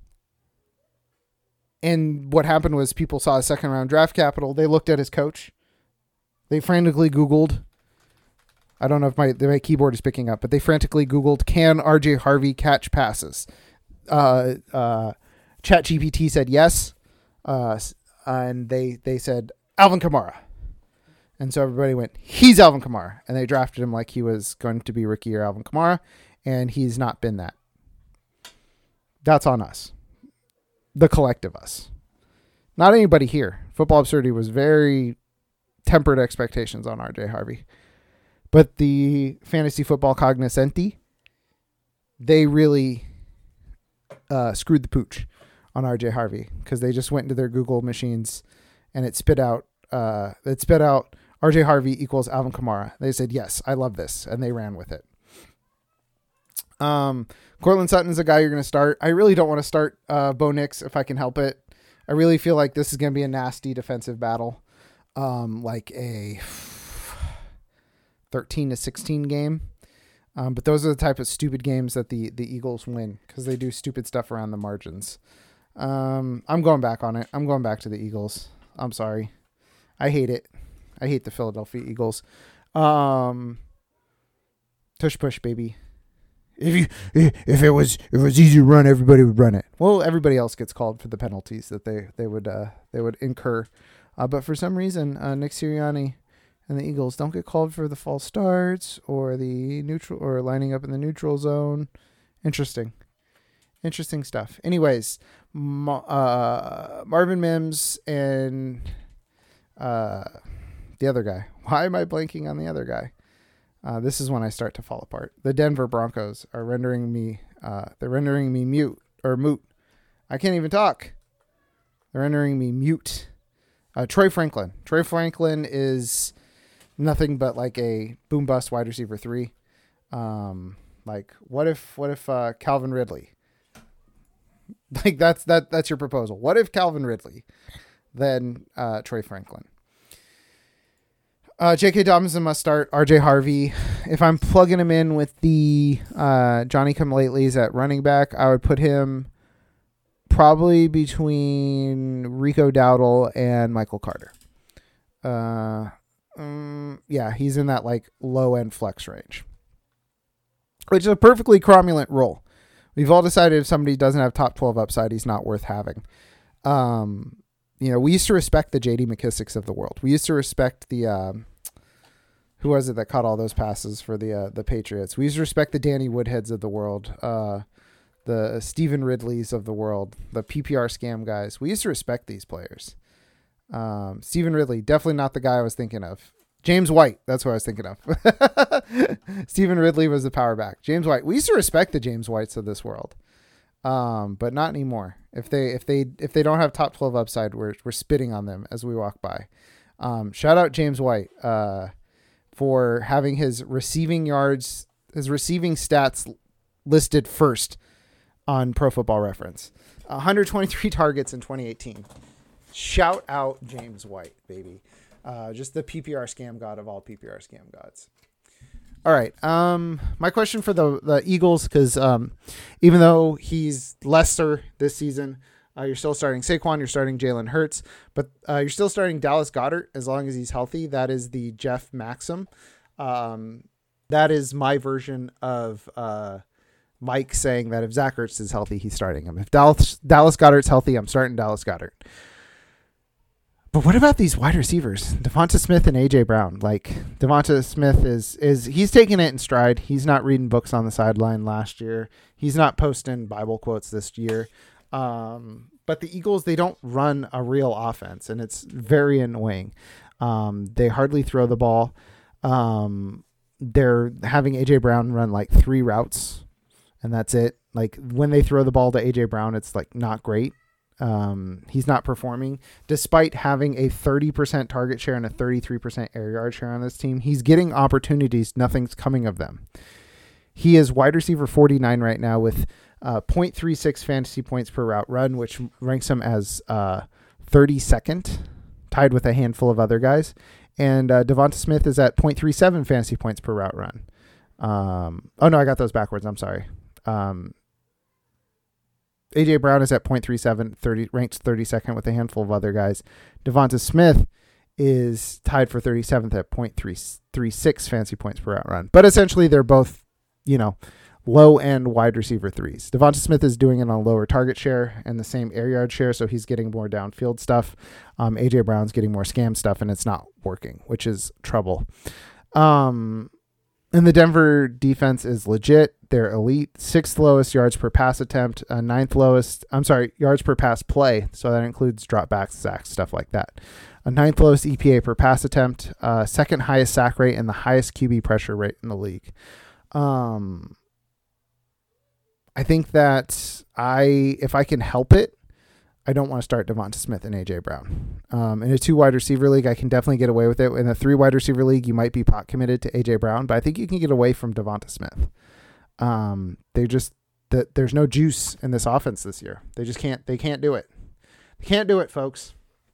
and what happened was people saw a second round draft capital. They looked at his coach. They frantically Googled. I don't know if my my keyboard is picking up, but they frantically Googled, can R J Harvey catch passes? Uh, uh, ChatGPT said yes, uh, and they they said Alvin Kamara. And so everybody went, he's Alvin Kamara. And they drafted him like he was going to be Ricky or Alvin Kamara, and he's not been that. That's on us. The collective us. Not anybody here. Football Absurdity was very tempered expectations on R J Harvey. But the fantasy football cognoscenti, they really uh, screwed the pooch on R J Harvey because they just went into their Google machines and it spit out uh, it spit out R J Harvey equals Alvin Kamara. They said, yes, I love this. And they ran with it. Um, Cortland Sutton is a guy you're going to start. I really don't want to start uh, Bo Nix if I can help it. I really feel like this is going to be a nasty defensive battle. Um, like a thirteen to sixteen game. Um, but those are the type of stupid games that the, the Eagles win because they do stupid stuff around the margins. Um, I'm going back on it. I'm going back to the Eagles. I'm sorry. I hate it. I hate the Philadelphia Eagles. Um, tush push, baby. If you if it was if it was easy to run, everybody would run it. Well, everybody else gets called for the penalties that they they would uh, they would incur. Uh, but for some reason, uh, Nick Sirianni and the Eagles don't get called for the false starts or the neutral or lining up in the neutral zone. Interesting. Interesting stuff. Anyways, Ma- uh, Marvin Mims and uh, the other guy. Why am I blanking on the other guy? Uh, this is when I start to fall apart. The Denver Broncos are rendering me, uh, they're rendering me mute or moot. I can't even talk. They're rendering me mute. Uh, Troy Franklin. Troy Franklin is nothing but like a boom bust wide receiver three. Um, like what if, what if, uh, Calvin Ridley, like that's, that, that's your proposal. What if Calvin Ridley, then, uh, Troy Franklin, uh, J K. Dobbins must start. R J Harvey. If I'm plugging him in with the, uh, Johnny come latelys at running back, I would put him probably between Rico Dowdle and Michael Carter. Uh, um, yeah, he's in that like low end flex range, which is a perfectly cromulent role. We've all decided if somebody doesn't have top twelve upside, he's not worth having. Um, you know, we used to respect the J D McKissicks of the world. We used to respect the, um, who was it that caught all those passes for the uh, the Patriots? We used to respect the Danny Woodheads of the world, uh, the Stephen Ridleys of the world, the P P R scam guys. We used to respect these players. Um, Stephen Ridley, definitely not the guy I was thinking of. James White, that's what I was thinking of. Stephen Ridley was the power back. James White. We used to respect the James Whites of this world, um, but not anymore. If they if they if they don't have top twelve upside, we're we're spitting on them as we walk by. Um, shout out James White uh, for having his receiving yards, his receiving stats listed first on Pro Football Reference. one hundred twenty-three targets in twenty eighteen. Shout out James White, baby. Uh, just the P P R scam god of all P P R scam gods. All right. Um, my question for the, the Eagles, because um, even though he's lesser this season, uh, you're still starting Saquon, you're starting Jalen Hurts, but uh, you're still starting Dallas Goedert as long as he's healthy. That is the Jeff Maxim. Um, that is my version of uh, Mike saying that if Zach Ertz is healthy, he's starting him. If Dallas, Dallas Goedert's healthy, I'm starting Dallas Goedert. But what about these wide receivers, Devonta Smith and A J Brown? Like Devonta Smith is is he's taking it in stride. He's not reading books on the sideline last year. He's not posting Bible quotes this year. Um, but the Eagles, they don't run a real offense, and it's very annoying. Um, they hardly throw the ball. Um, they're having A J Brown run like three routes, and that's it. Like when they throw the ball to A J Brown, it's like not great. Um, he's not performing despite having a thirty percent target share and a thirty-three percent air yard share on this team. He's getting opportunities. Nothing's coming of them. He is wide receiver forty-nine right now with uh, zero point three six fantasy points per route run, which ranks him as uh, thirty-second, tied with a handful of other guys. And uh, Devonta Smith is at zero point three seven fantasy points per route run. Um, oh, no, I got those backwards. I'm sorry. Um, A J Brown is at zero point three seven, thirty, ranked thirty-second with a handful of other guys. Devonta Smith is tied for thirty-seventh at zero point three three six fantasy points per route run. But essentially, they're both, you know, low-end wide receiver threes. Devonta Smith is doing it on a lower target share and the same air yard share, so he's getting more downfield stuff. Um, A J Brown's getting more scam stuff, and it's not working, which is trouble. Um, and the Denver defense is legit. They're elite. Sixth lowest yards per pass attempt, uh, ninth lowest, I'm sorry, yards per pass play. So that includes dropbacks, sacks, stuff like that. A ninth lowest E P A per pass attempt, uh, second highest sack rate, and the highest Q B pressure rate in the league. Um, I think that I, if I can help it, I don't want to start Devonta Smith and A J Brown. Um, in a two wide receiver league, I can definitely get away with it. In a three wide receiver league, you might be pot committed to A J Brown, but I think you can get away from Devonta Smith. Um, they just, the, there's no juice in this offense this year. They just can't, they can't do it. They can't do it, folks.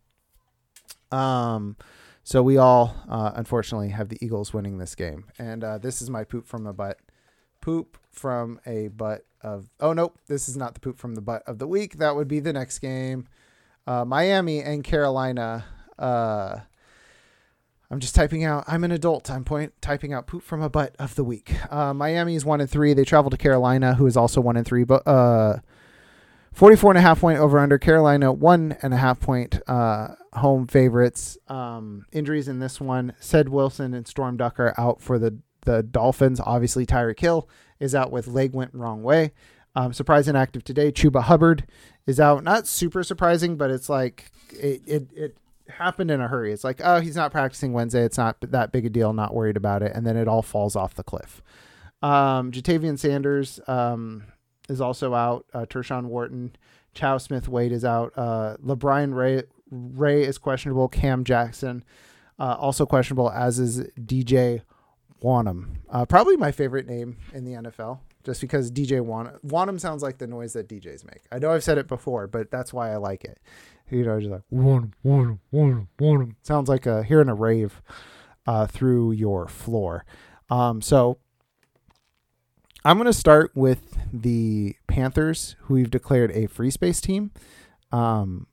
Um, so we all, uh, unfortunately have the Eagles winning this game. And, uh, this is my poop from a butt. Poop from a butt of, oh, nope, this is not the poop from the butt of the week. That would be the next game. Uh, Miami and Carolina. Uh, I'm just typing out, I'm an adult. I'm point typing out poop from a butt of the week. Uh, Miami is one and three. They travel to Carolina, who is also one and three, but, uh, forty-four and a half point over under. Carolina, one and a half point, uh, home favorites. Um, injuries in this one, Ced Wilson and Storm Duck are out for the, the Dolphins. Obviously Tyreek Hill is out with leg went wrong way. Um, surprise inactive today. Chuba Hubbard is out. Not super surprising, but it's like it, it, it happened in a hurry. It's like, oh, he's not practicing Wednesday. It's not that big a deal. Not worried about it. And then it all falls off the cliff. Um, Jatavian Sanders, um, is also out. Uh, Tershawn Wharton, Chow Smith Wade is out. Uh, LeBron Ray, Ray is questionable. Cam Jackson, uh, also questionable, as is D J Wonnum. Uh, probably my favorite name in the N F L, just because D J Wonnum, Wonnum sounds like the noise that D Js make. I know I've said it before, but that's why I like it. You know, just like Wonnum, Wonnum, Wonnum, Wonnum. Sounds like a, hearing a rave uh, through your floor. Um, so I'm going to start with the Panthers, who we've declared a free space team. Um,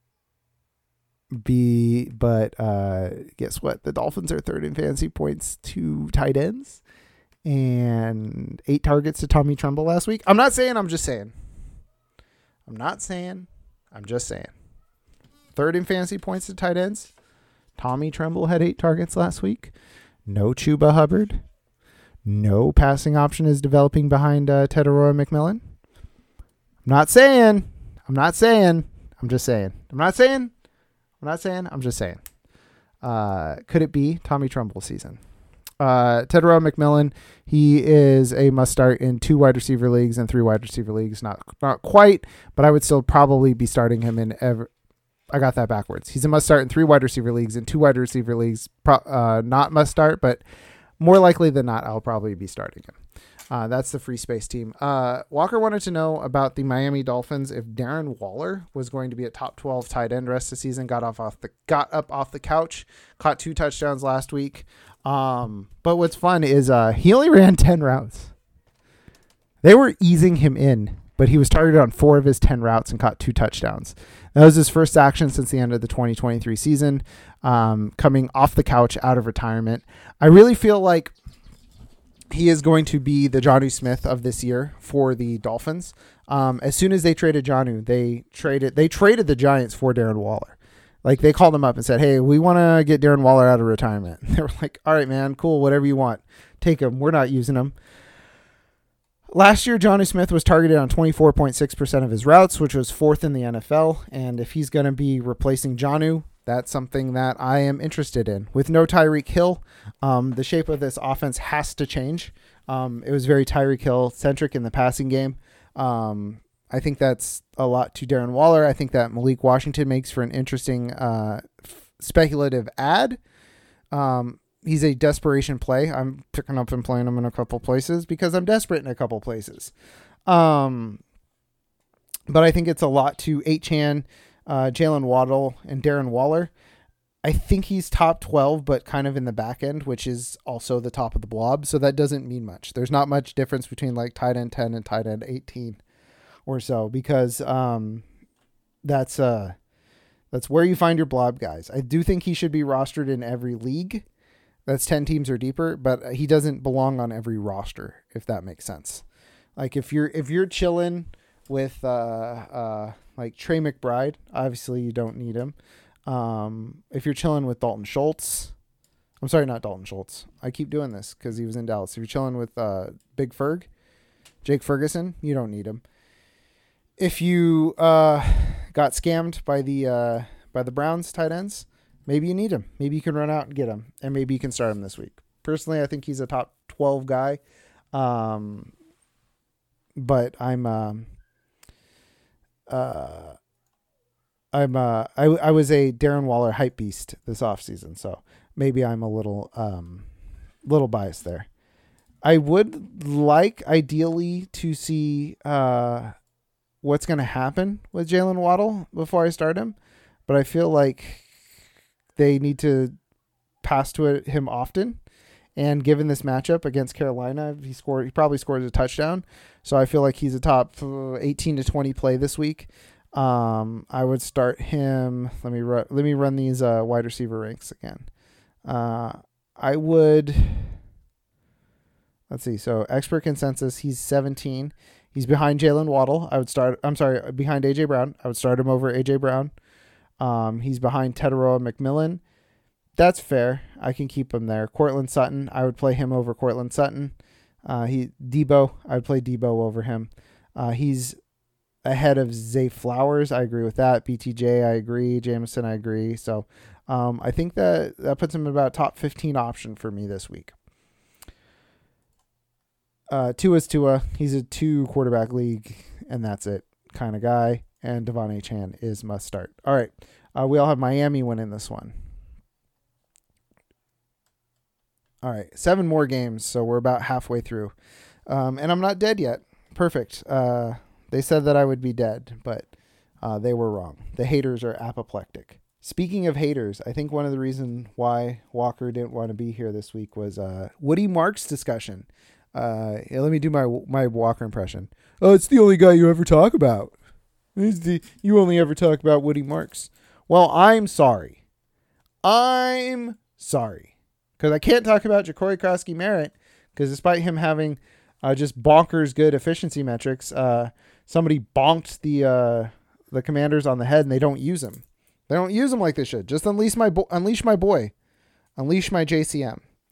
be, but uh, guess what? The Dolphins are third in fantasy points to tight ends and eight targets to Tommy Tremble last week. I'm not saying, I'm just saying. I'm not saying, I'm just saying. Third in fantasy points to tight ends. Tommy Tremble had eight targets last week. No Chuba Hubbard. No passing option is developing behind uh, Tetairoa McMillan. I'm not saying. I'm not saying. I'm just saying. I'm not saying. I'm not saying. I'm just saying. Uh, could it be Tommy Trumbull season? Uh, Tetairoa McMillan, he is a must start in two wide receiver leagues and three wide receiver leagues. Not not quite, but I would still probably be starting him in ever. I got that backwards. He's a must start in three wide receiver leagues and two wide receiver leagues. Pro, uh, not must start, but more likely than not, I'll probably be starting him. Uh, that's the free space team. Uh, Walker wanted to know about the Miami Dolphins. If Darren Waller was going to be a top twelve tight end rest of the season, got off off the got up off the couch, caught two touchdowns last week. Um, but what's fun is uh, he only ran ten routes. They were easing him in, but he was targeted on four of his ten routes and caught two touchdowns. That was his first action since the end of the twenty twenty-three season, um, coming off the couch out of retirement. I really feel like he is going to be the Jonnu Smith of this year for the Dolphins. Um, as soon as they traded Jonnu, they traded they traded the Giants for Darren Waller. Like, they called him up and said, hey, we want to get Darren Waller out of retirement. They were like, all right, man, cool, whatever you want. Take him. We're not using him. Last year, Jonnu Smith was targeted on twenty-four point six percent of his routes, which was fourth in the N F L. And if he's going to be replacing Jonnu, that's something that I am interested in. With no Tyreek Hill, um, the shape of this offense has to change. Um, it was very Tyreek Hill-centric in the passing game. Um, I think that's a lot to Darren Waller. I think that Malik Washington makes for an interesting uh, f- speculative ad. Um, he's a desperation play. I'm picking up and playing him in a couple places because I'm desperate in a couple places. Um, but I think it's a lot to Achane, uh, Jalen Waddle, and Darren Waller. I think he's top twelve, but kind of in the back end, which is also the top of the blob. So that doesn't mean much. There's not much difference between like tight end ten and tight end eighteen or so, because um, that's uh, that's where you find your blob guys. I do think he should be rostered in every league. That's ten teams or deeper, but he doesn't belong on every roster, if that makes sense. Like if you're if you're chilling with uh, uh, like Trey McBride, obviously you don't need him. Um, if you're chilling with Dalton Schultz, I'm sorry, not Dalton Schultz. I keep doing this because he was in Dallas. If you're chilling with uh, Big Ferg, Jake Ferguson, you don't need him. If you uh, got scammed by the uh, by the Browns tight ends, maybe you need him. Maybe you can run out and get him, and maybe you can start him this week. Personally, I think he's a top twelve guy, um, but I'm um, uh, I'm uh, I I was a Darren Waller hype beast this offseason, so maybe I'm a little um, little biased there. I would like ideally to see uh, what's going to happen with Jalen Waddle before I start him, but I feel like they need to pass to it, him often. And given this matchup against Carolina, he scored. He probably scores a touchdown, so I feel like he's a top eighteen to twenty play this week. Um, I would start him. Let me run. Let me run these uh, wide receiver ranks again. Uh, I would. Let's see. So expert consensus, he's seventeen. He's behind Jalen Waddle. I would start. I'm sorry, behind A J Brown. I would start him over A J Brown. Um, he's behind Tetairoa McMillan. That's fair. I can keep him there. Courtland Sutton. I would play him over Courtland Sutton. Uh, he Debo. I would play Debo over him. Uh, he's ahead of Zay Flowers. I agree with that. B T J. I agree. Jameson. I agree. So um, I think that that puts him in about top fifteen option for me this week. Uh, Tua's Tua. He's a two quarterback league, and that's it kind of guy. And Devon Achane is must start. All right. Uh, we all have Miami winning this one. All right. Seven more games, so we're about halfway through. Um, and I'm not dead yet. Perfect. Uh, they said that I would be dead, but uh, they were wrong. The haters are apoplectic. Speaking of haters, I think one of the reasons why Walker didn't want to be here this week was uh, Woody Marks discussion. Uh, yeah, let me do my my Walker impression. Oh, it's the only guy you ever talk about. It's the, you only ever talk about Woody Marks. Well, I'm sorry. I'm sorry. Because I can't talk about Jacory Krosky-Merritt, because despite him having uh, just bonkers good efficiency metrics, uh, somebody bonked the uh, the Commanders on the head, and they don't use him. They don't use him like they should. Just unleash my bo- unleash my boy. Unleash my J C M.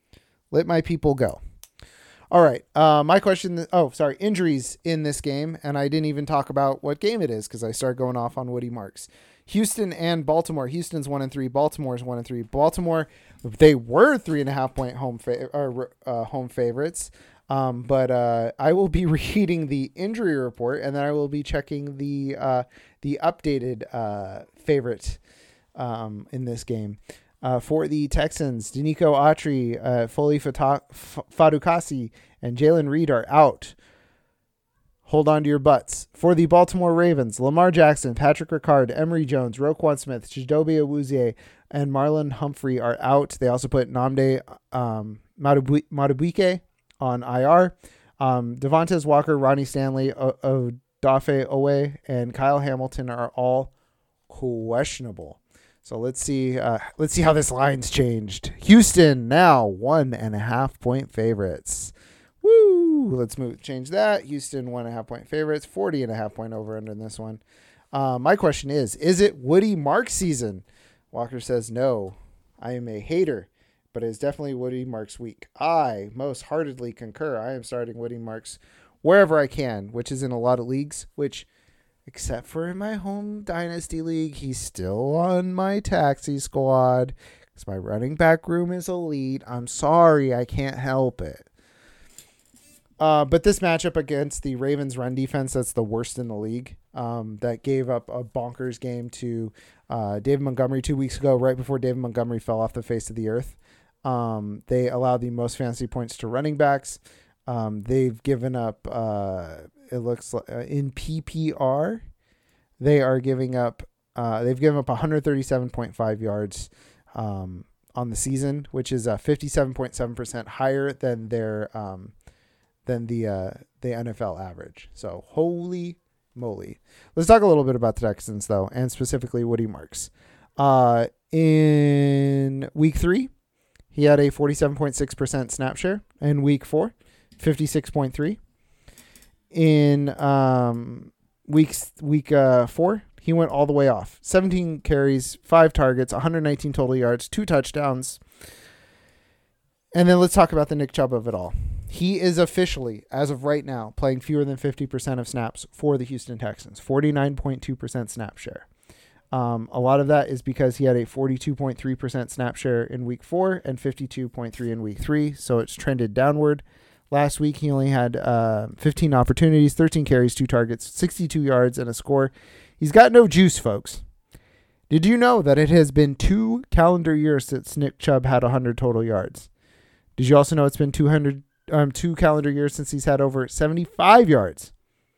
Let my people go. All right. Uh, my question. Oh, sorry. Injuries in this game. And I didn't even talk about what game it is because I started going off on Woody Marks. Houston and Baltimore. Houston's one and three. Baltimore's one and three. Baltimore, they were three and a half point home fa- or, uh, home favorites. Um, but uh, I will be reading the injury report, and then I will be checking the uh, the updated uh, favorite um, in this game. Uh, for the Texans, Danico Autry, uh, Foley Fata- F- Fadukasi, and Jalen Reed are out. Hold on to your butts. For the Baltimore Ravens, Lamar Jackson, Patrick Ricard, Emory Jones, Roquan Smith, Chidobe Awuzie, and Marlon Humphrey are out. They also put Nnamdi um, Madubu- Madubuike on I R. Um, Devontae Walker, Ronnie Stanley, o- Odafe Owe, and Kyle Hamilton are all questionable. So let's see. Uh, let's see how this line's changed. Houston now one and a half point favorites. Woo! Let's move. Change that. Houston one and a half point favorites. Forty and a half point over under in this one. Uh, my question is: Is it Woody Marks season? Walker says no. I am a hater, but it's definitely Woody Marks week. I most heartedly concur. I am starting Woody Marks wherever I can, which is in a lot of leagues. Which Except for in my home dynasty league, he's still on my taxi squad because my running back room is elite. I'm sorry, I can't help it. Uh, but this matchup against the Ravens run defense, that's the worst in the league. Um, that gave up a bonkers game to uh, David Montgomery two weeks ago, right before David Montgomery fell off the face of the earth. Um, they allowed the most fantasy points to running backs. Um, they've given up, uh, it looks like uh, in P P R, they are giving up, uh, they've given up one thirty-seven point five yards um, on the season, which is uh, fifty-seven point seven percent higher than their, um, than the, uh, the N F L average. So holy moly. Let's talk a little bit about the Texans though, and specifically Woody Marks. Uh, in week three, he had a forty-seven point six percent snap share. In week four, fifty-six point three. In um, week week uh, four, he went all the way off. seventeen carries, five targets, one hundred nineteen total yards, two touchdowns. And then let's talk about the Nick Chubb of it all. He is officially, as of right now, playing fewer than fifty percent of snaps for the Houston Texans, forty-nine point two percent snap share. Um, a lot of that is because he had a forty-two point three percent snap share in week four and fifty-two point three in week three. So it's trended downward. Last week, he only had uh, fifteen opportunities, thirteen carries, two targets, sixty-two yards, and a score. He's got no juice, folks. Did you know that it has been two calendar years since Nick Chubb had one hundred total yards? Did you also know it's been two hundred, um, two calendar years since he's had over seventy-five yards?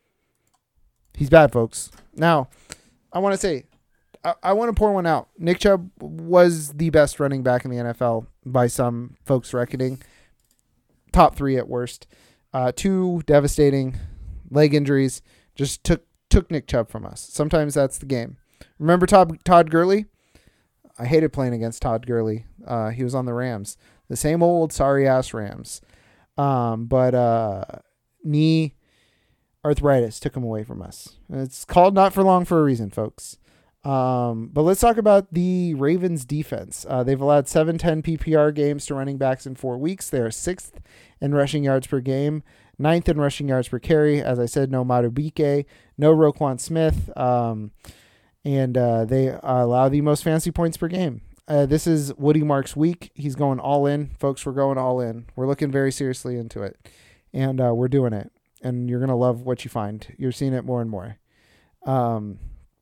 He's bad, folks. Now, I want to say, I, I want to pour one out. Nick Chubb was the best running back in the N F L by some folks' reckoning. Top three at worst. Uh, two devastating leg injuries just took took Nick Chubb from us. Sometimes that's the game. Remember Todd, Todd Gurley? I hated playing against Todd Gurley. Uh, he was on the Rams. The same old sorry-ass Rams. Um, but uh, knee arthritis took him away from us. It's called not for long for a reason, folks. Um, but let's talk about the Ravens defense. Uh, they've allowed seven ten P P R games to running backs in four weeks. They are sixth in rushing yards per game, ninth in rushing yards per carry. As I said, no Madubuike, no Roquan Smith, um, and uh, they allow the most fantasy points per game. Uh, this is Woody Marks' week. He's going all in. Folks, we're going all in. We're looking very seriously into it, and uh, we're doing it. And you're going to love what you find. You're seeing it more and more. Um,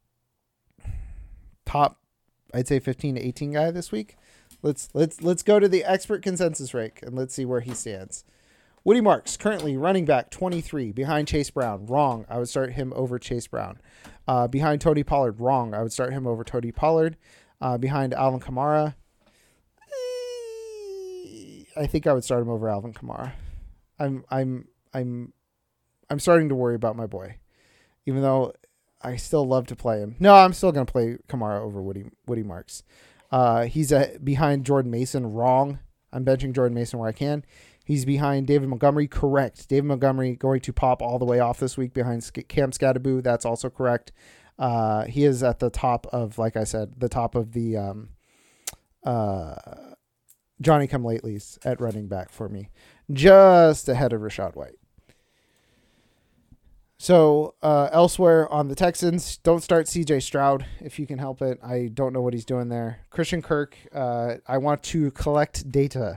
top, I'd say fifteen to eighteen guy this week. Let's let's let's go to the expert consensus rank and let's see where he stands. Woody Marks, currently running back twenty-three behind Chase Brown. Wrong. I would start him over Chase Brown. Uh, behind Tony Pollard. Wrong. I would start him over Tony Pollard. Uh, behind Alvin Kamara. I think I would start him over Alvin Kamara. I'm I'm I'm I'm starting to worry about my boy, even though I still love to play him. No, I'm still going to play Kamara over Woody Woody Marks. Uh, he's a, behind Jordan Mason. Wrong. I'm benching Jordan Mason where I can. He's behind David Montgomery. Correct. David Montgomery going to pop all the way off this week behind Cam Scadaboo. That's also correct. Uh, he is at the top of, like I said, the top of the um, uh, Johnny come latelys at running back for me, just ahead of Rachaad White. So uh, elsewhere on the Texans, don't start C J Stroud if you can help it. I don't know what he's doing there. Christian Kirk, uh, I want to collect data.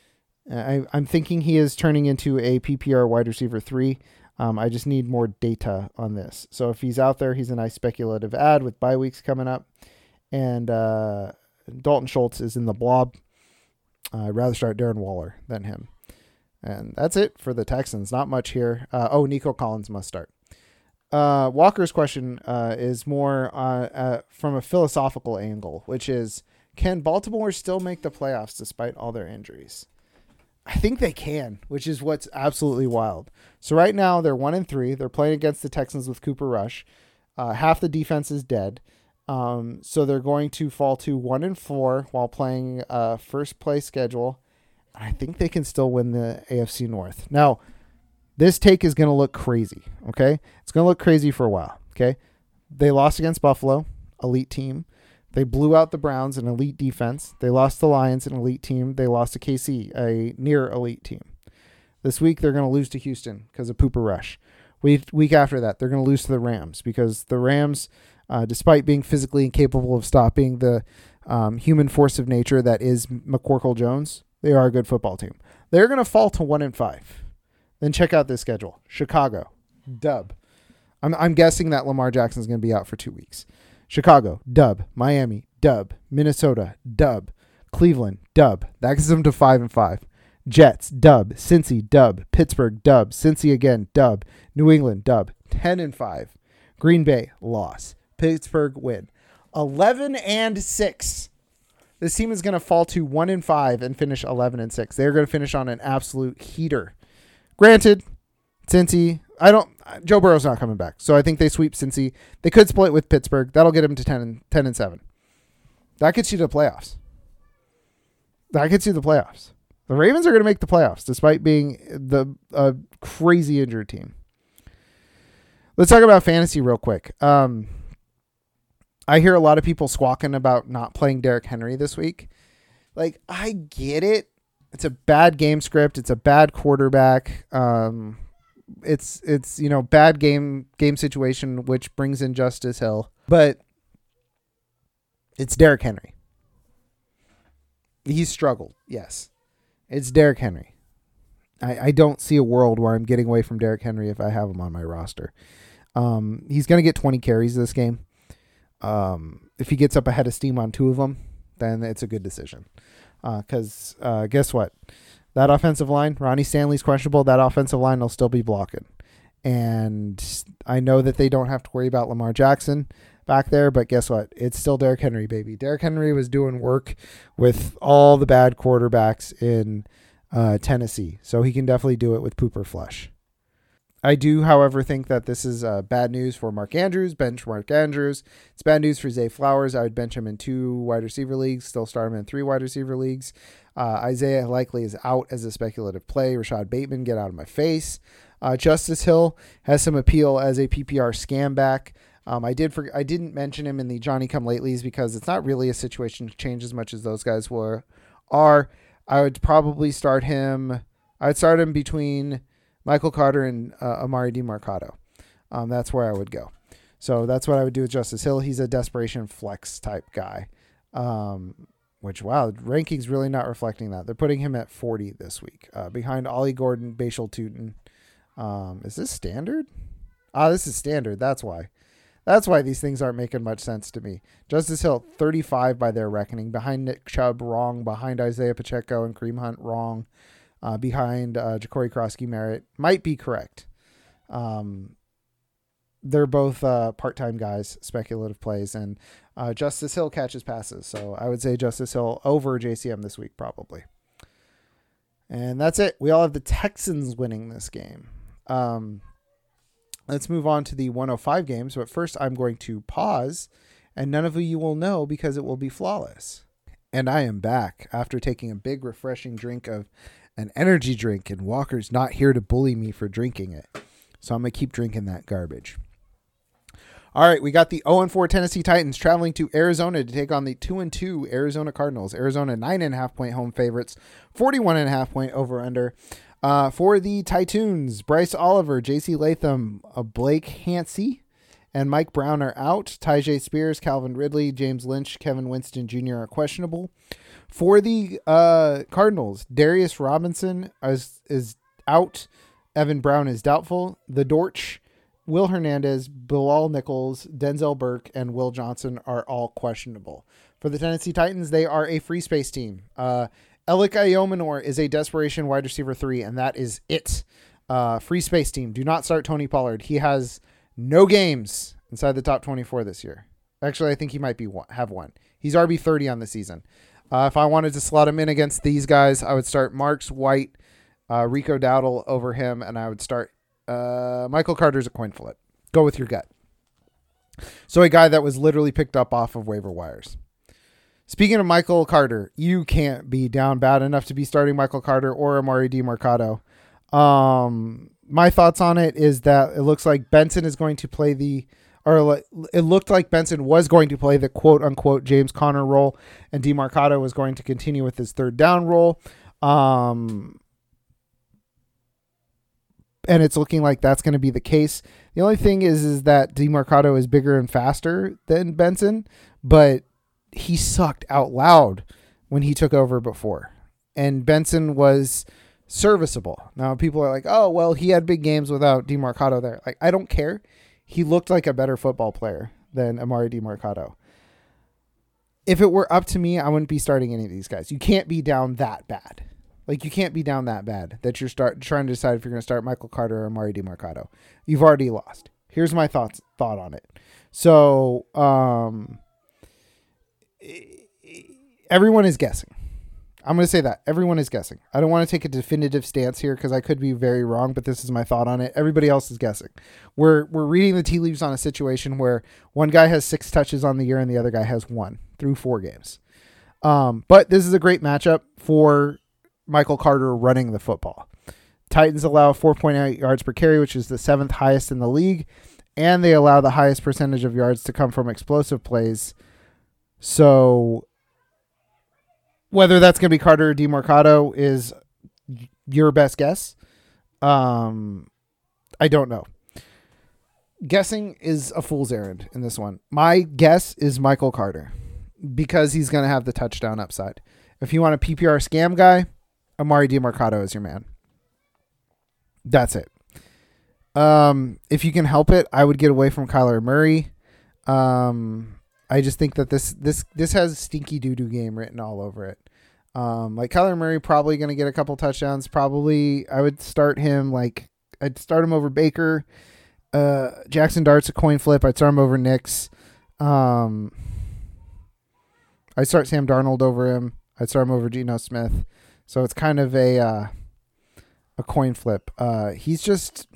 I, I'm thinking he is turning into a P P R wide receiver three. Um, I just need more data on this. So if he's out there, he's a nice speculative ad with bye weeks coming up. And uh, Dalton Schultz is in the blob. Uh, I'd rather start Darren Waller than him. And that's it for the Texans. Not much here. Uh, oh, Nico Collins must start. Uh, Walker's question uh, is more uh, uh, from a philosophical angle, which is, can Baltimore still make the playoffs despite all their injuries? I think they can, which is what's absolutely wild. So right now they're one and three. They're playing against the Texans with Cooper Rush. Uh, half the defense is dead. Um, so they're going to fall to one and four while playing a first place schedule. I think they can still win the A F C North. Now, this take is going to look crazy, okay? It's going to look crazy for a while, okay? They lost against Buffalo, elite team. They blew out the Browns, an elite defense. They lost the Lions, an elite team. They lost to K C, a near elite team. This week, they're going to lose to Houston because of Cooper Rush. Week, week after that, they're going to lose to the Rams because the Rams, uh, despite being physically incapable of stopping the um, human force of nature that is McCorkle Jones, they are a good football team. They're going to fall to one and five. Then check out this schedule. Chicago, dub. I'm I'm guessing that Lamar Jackson's going to be out for two weeks. Chicago, dub. Miami, dub. Minnesota, dub. Cleveland, dub. That gets them to five and five. Jets, dub. Cincy, dub. Pittsburgh, dub. Cincy again, dub. New England, dub. Ten and five. Green Bay, loss. Pittsburgh, win. Eleven and six. This team is going to fall to one and five and finish eleven and six. They're going to finish on an absolute heater. Granted, Cincy, I don't. Joe Burrow's not coming back, so I think they sweep Cincy. They could split with Pittsburgh. That'll get them to ten and ten and seven. That gets you to the playoffs. That gets you to the playoffs. The Ravens are going to make the playoffs, despite being the uh, crazy injured team. Let's talk about fantasy real quick. Um, I hear a lot of people squawking about not playing Derrick Henry this week. Like, I get it. It's a bad game script. It's a bad quarterback. Um, it's it's you know bad game game situation, which brings in Justice Hill. But it's Derrick Henry. He's struggled. Yes, it's Derrick Henry. I, I don't see a world where I'm getting away from Derrick Henry if I have him on my roster. Um, he's going to get twenty carries this game. Um, if he gets up ahead of steam on two of them, then it's a good decision. Because uh, uh, guess what? That offensive line, Ronnie Stanley's questionable. That offensive line will still be blocking. And I know that they don't have to worry about Lamar Jackson back there, but guess what? It's still Derrick Henry, baby. Derrick Henry was doing work with all the bad quarterbacks in uh, Tennessee, so he can definitely do it with Pooper Flush. I do, however, think that this is uh, bad news for Mark Andrews. Bench Mark Andrews. It's bad news for Zay Flowers. I would bench him in two wide receiver leagues, still start him in three wide receiver leagues. Uh, Isaiah likely is out as a speculative play. Rashad Bateman, get out of my face. Uh, Justice Hill has some appeal as a P P R scam back. Um, I did for, I didn't mention him in the Johnny Come Latelys because it's not really a situation to change as much as those guys were are. I would probably start him. I would start him between Michael Carter and uh, Amari DiMarcado. Um, that's where I would go. So that's what I would do with Justice Hill. He's a desperation flex type guy. Um, which, wow, rankings really not reflecting that. They're putting him at forty this week. Uh, behind Ollie Gordon, Bashal Tootin. Um, is this standard? Ah, this is standard. That's why. That's why these things aren't making much sense to me. Justice Hill, thirty-five by their reckoning. Behind Nick Chubb, wrong. Behind Isaiah Pacheco and Kareem Hunt, wrong. Uh, behind uh, Ja'Cory Krosky Merritt, might be correct. Um, they're both uh, part-time guys, speculative plays, and uh, Justice Hill catches passes. So I would say Justice Hill over J C M this week, probably. And that's it. We all have the Texans winning this game. Um, let's move on to the one oh five games. But first, I'm going to pause, and none of you will know because it will be flawless. And I am back after taking a big, refreshing drink of an energy drink, and Walker's not here to bully me for drinking it. So I'm going to keep drinking that garbage. All right, we got the oh and four Tennessee Titans traveling to Arizona to take on the two and two Arizona Cardinals. Arizona nine and a half point home favorites, forty-one and a half point over under. Uh, for the Titans, Bryce Oliver, J C Latham, uh, Blake Hansey, and Mike Brown are out. Tyjae Spears, Calvin Ridley, James Lynch, Kevin Winston Junior are questionable. For the uh, Cardinals, Darius Robinson is, is out. Evan Brown is doubtful. The Dortch, Will Hernandez, Bilal Nichols, Denzel Burke, and Will Johnson are all questionable. For the Tennessee Titans, they are a free space team. Uh, Elik Ayomanor is a desperation wide receiver three, and that is it. Uh, free space team. Do not start Tony Pollard. He has no games inside the top twenty-four this year. Actually, I think he might be one, have one. He's R B thirty on the season. Uh, if I wanted to slot him in against these guys, I would start Marks, White, uh, Rico Dowdle over him, and I would start uh, Michael Carter's a coin flip. Go with your gut. So a guy that was literally picked up off of waiver wires. Speaking of Michael Carter, you can't be down bad enough to be starting Michael Carter or Amari DiMercado. Um, my thoughts on it is that it looks like Benson is going to play the, or it looked like Benson was going to play the quote unquote James Conner role, and DiMercado was going to continue with his third down role. Um, and it's looking like that's going to be the case. The only thing is, is that DiMercado is bigger and faster than Benson, but he sucked out loud when he took over before. And Benson was serviceable. Now people are like, oh, well, he had big games without DiMercado there. Like, I don't care. He looked like a better football player than Amari DiMercado. If it were up to me, I wouldn't be starting any of these guys. You can't be down that bad. Like, you can't be down that bad that you're start trying to decide if you're going to start Michael Carter or Amari DiMercado. You've already lost. Here's my thoughts thought on it. So, um, everyone is guessing. I'm going to say that. Everyone is guessing. I don't want to take a definitive stance here because I could be very wrong, but this is my thought on it. Everybody else is guessing. We're we're reading the tea leaves on a situation where one guy has six touches on the year and the other guy has one through four games. Um, but this is a great matchup for Michael Carter running the football. Titans allow four point eight yards per carry, which is the seventh highest in the league, and they allow the highest percentage of yards to come from explosive plays. So whether that's going to be Carter or DiMercado is your best guess. Um, I don't know. Guessing is a fool's errand in this one. My guess is Michael Carter because he's going to have the touchdown upside. If you want a P P R scam guy, Amari DiMercado is your man. That's it. Um, if you can help it, I would get away from Kyler Murray. Um, I just think that this this this has stinky doo-doo game written all over it. Um, like Kyler Murray probably going to get a couple touchdowns. Probably I would start him like I'd start him over Baker. Uh, Jackson Dart's a coin flip. I'd start him over Nix. Um, I'd start Sam Darnold over him. I'd start him over Geno Smith. So it's kind of a uh, a coin flip. Uh, he's just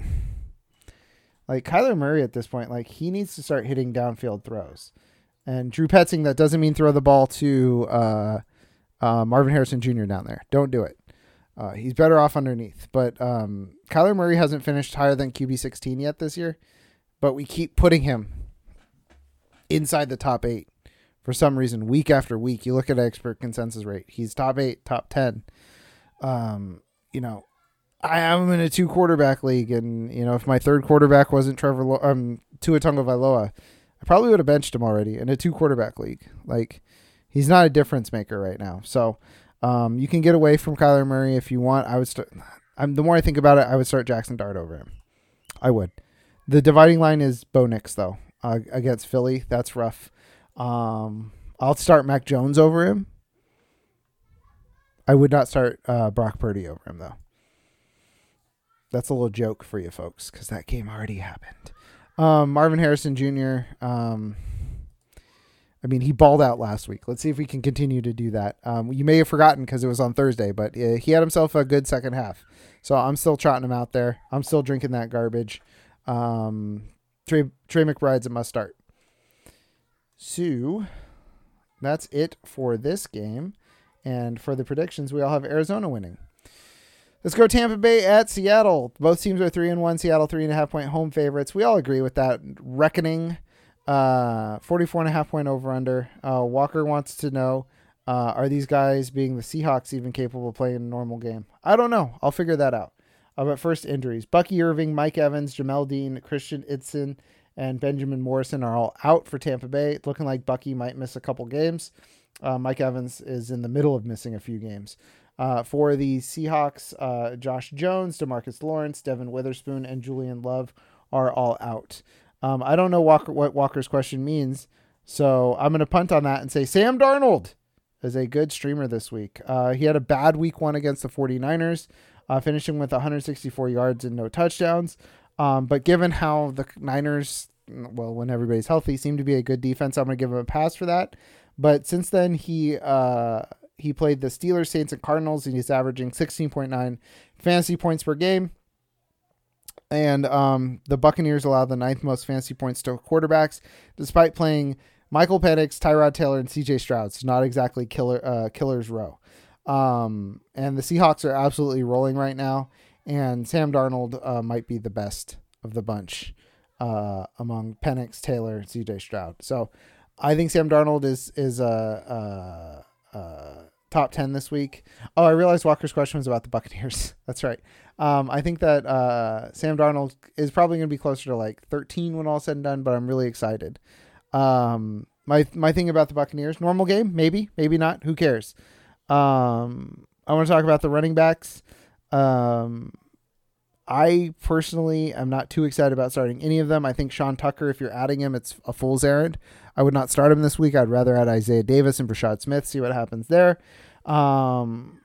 like Kyler Murray at this point. Like he needs to start hitting downfield throws. And Drew Petzing, that doesn't mean throw the ball to uh, uh, Marvin Harrison Junior down there. Don't do it. Uh, he's better off underneath. But um, Kyler Murray hasn't finished higher than Q B sixteen yet this year. But we keep putting him inside the top eight for some reason, week after week. You look at expert consensus rate. He's top eight, top ten. Um, you know, I am in a two quarterback league. And, you know, if my third quarterback wasn't Trevor, Lo- um, Tua Tagovailoa, I probably would have benched him already in a two quarterback league. Like, he's not a difference maker right now. So um, you can get away from Kyler Murray if you want. I would start. I'm the more I think about it, I would start Jackson Dart over him. I would. The dividing line is Bo Nix though uh, against Philly. That's rough. Um, I'll start Mac Jones over him. I would not start uh, Brock Purdy over him though. That's a little joke for you folks because that game already happened. Um, Marvin Harrison Junior Um, I mean, he balled out last week. Let's see if we can continue to do that. Um, you may have forgotten because it was on Thursday, but uh, he had himself a good second half. So I'm still trotting him out there. I'm still drinking that garbage. Um, Trey, Trey McBride's a must start. So that's it for this game. And for the predictions, we all have Arizona winning. Let's go Tampa Bay at Seattle. Both teams are three and one. Seattle three and a half point home favorites. We all agree with that reckoning. Uh, forty-four and a half point over under. Uh, Walker wants to know, uh, are these guys being the Seahawks even capable of playing a normal game? I don't know. I'll figure that out. Uh, but first, injuries. Bucky Irving, Mike Evans, Jamel Dean, Christian Itzen, and Benjamin Morrison are all out for Tampa Bay. It's looking like Bucky might miss a couple games. Uh, Mike Evans is in the middle of missing a few games. Uh, for the Seahawks, uh, Josh Jones, DeMarcus Lawrence, Devin Witherspoon, and Julian Love are all out. Um, I don't know Walker, what Walker's question means, so I'm going to punt on that and say Sam Darnold is a good streamer this week. Uh, he had a bad week one against the 49ers, uh, finishing with one hundred sixty-four yards and no touchdowns. Um, but given how the Niners, well, when everybody's healthy, seem to be a good defense, I'm going to give him a pass for that. But since then, he uh, he played the Steelers, Saints, and Cardinals, and he's averaging sixteen point nine fantasy points per game. And um, the Buccaneers allow the ninth most fantasy points to quarterbacks, despite playing Michael Penix, Tyrod Taylor, and C J Stroud. It's not exactly killer uh, killer's row. Um, and the Seahawks are absolutely rolling right now. And Sam Darnold uh, might be the best of the bunch uh, among Penix, Taylor, and C J Stroud. So I think Sam Darnold is is a, a, a top ten this week. Oh, I realized Walker's question was about the Buccaneers. That's right. Um, I think that uh, Sam Darnold is probably going to be closer to like thirteen when all said and done, but I'm really excited. Um, my my thing about the Buccaneers, normal game, maybe, maybe not. Who cares? Um, I want to talk about the running backs. Um, I personally am not too excited about starting any of them. I think Sean Tucker, if you're adding him, it's a fool's errand. I would not start him this week. I'd rather add Isaiah Davis and Brashad Smith, see what happens there. Um,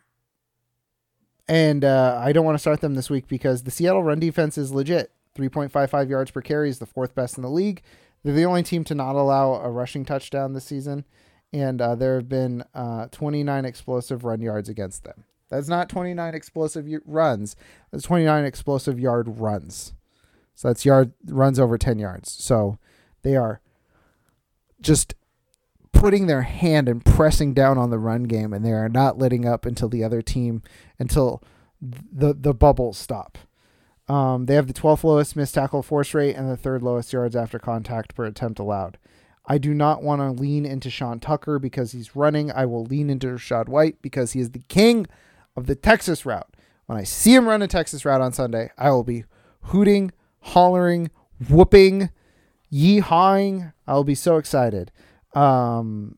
and uh, I don't want to start them this week because the Seattle run defense is legit. three point five five yards per carry is the fourth best in the league. They're the only team to not allow a rushing touchdown this season. And uh, there have been uh, twenty-nine explosive run yards against them. That's not twenty-nine explosive y- runs. That's twenty-nine explosive yard runs. So that's yard runs over ten yards. So they are just putting their hand and pressing down on the run game, and they are not letting up until the other team, until the the bubbles stop. Um, they have the twelfth lowest missed tackle force rate and the third lowest yards after contact per attempt allowed. I do not want to lean into Sean Tucker because he's running. I will lean into Rachaad White because he is the king of the Texas route. When I see him run a Texas route on Sunday, I will be hooting, hollering, whooping, yee-hawing. I'll be so excited. Um,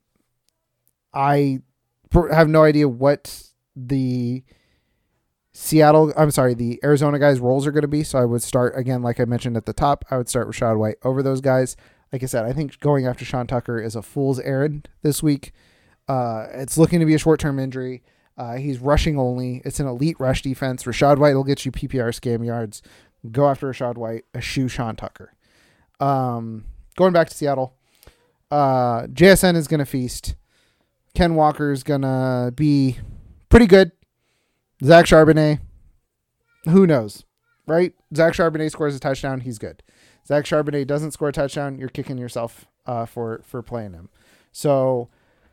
I have no idea what the Seattle, I'm sorry, the Arizona guys' roles are going to be. So I would start, again, like I mentioned at the top, I would start Rachaad White over those guys. Like I said, I think going after Sean Tucker is a fool's errand this week. Uh, it's looking to be a short-term injury. Uh, he's rushing only. It's an elite rush defense. Rachaad White will get you P P R scam yards. Go after Rachaad White. Eschew Sean Tucker. Um, going back to Seattle, uh, J S N is going to feast. Ken Walker is going to be pretty good. Zach Charbonnet, who knows, right? Zach Charbonnet scores a touchdown. He's good. Zach Charbonnet doesn't score a touchdown. You're kicking yourself uh, for, for playing him. So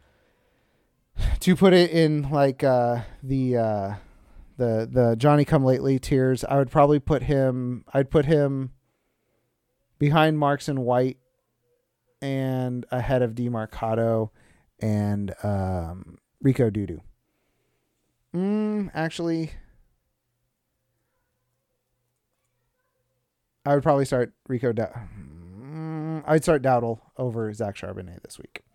to put it in like uh, the uh, the the Johnny Come Lately tiers, I would probably put him. I'd put him behind Marks and White and ahead of DeMarcado and um, Rico Dudu. Mm, actually, I would probably start Rico. Da- mm, I'd start Dowdle over Zach Charbonnet this week.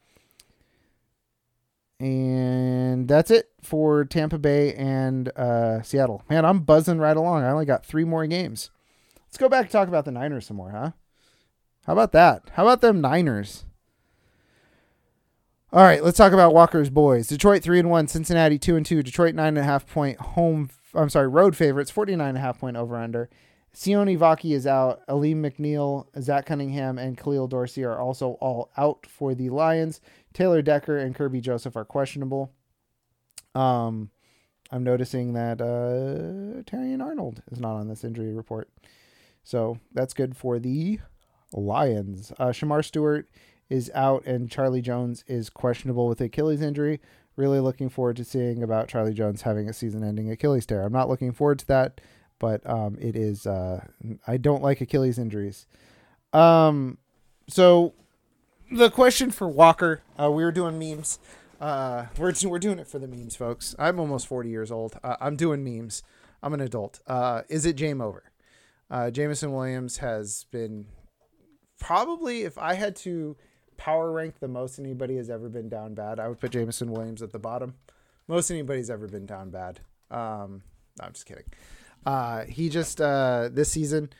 And that's it for Tampa Bay and uh, Seattle. Man, I'm buzzing right along. I only got three more games. Let's go back and talk about the Niners some more, huh? How about that? How about them Niners? All right, let's talk about Walker's boys. Detroit three and one, Cincinnati two and two. Detroit nine and a half point home. I'm sorry, road favorites. forty-nine and a half point over under. Sione Vaki is out. Aleem McNeil, Zach Cunningham, and Khalil Dorsey are also all out for the Lions. Taylor Decker and Kirby Joseph are questionable. Um, I'm noticing that uh, Terrion Arnold is not on this injury report. So that's good for the Lions. Uh, Shamar Stewart is out, and Charlie Jones is questionable with Achilles injury. Really looking forward to seeing about Charlie Jones having a season-ending Achilles tear. I'm not looking forward to that, but um, it is. Uh, I don't like Achilles injuries. Um, so the question for Walker, uh, we were doing memes. Uh, we're, we're doing it for the memes, folks. I'm almost forty years old. Uh, I'm doing memes. I'm an adult. Uh, is it game over? Uh, Jameson Williams has been probably, if I had to power rank the most anybody has ever been down bad, I would put Jameson Williams at the bottom. Most anybody's ever been down bad. Um, no, I'm just kidding. Uh, he just, uh, this season,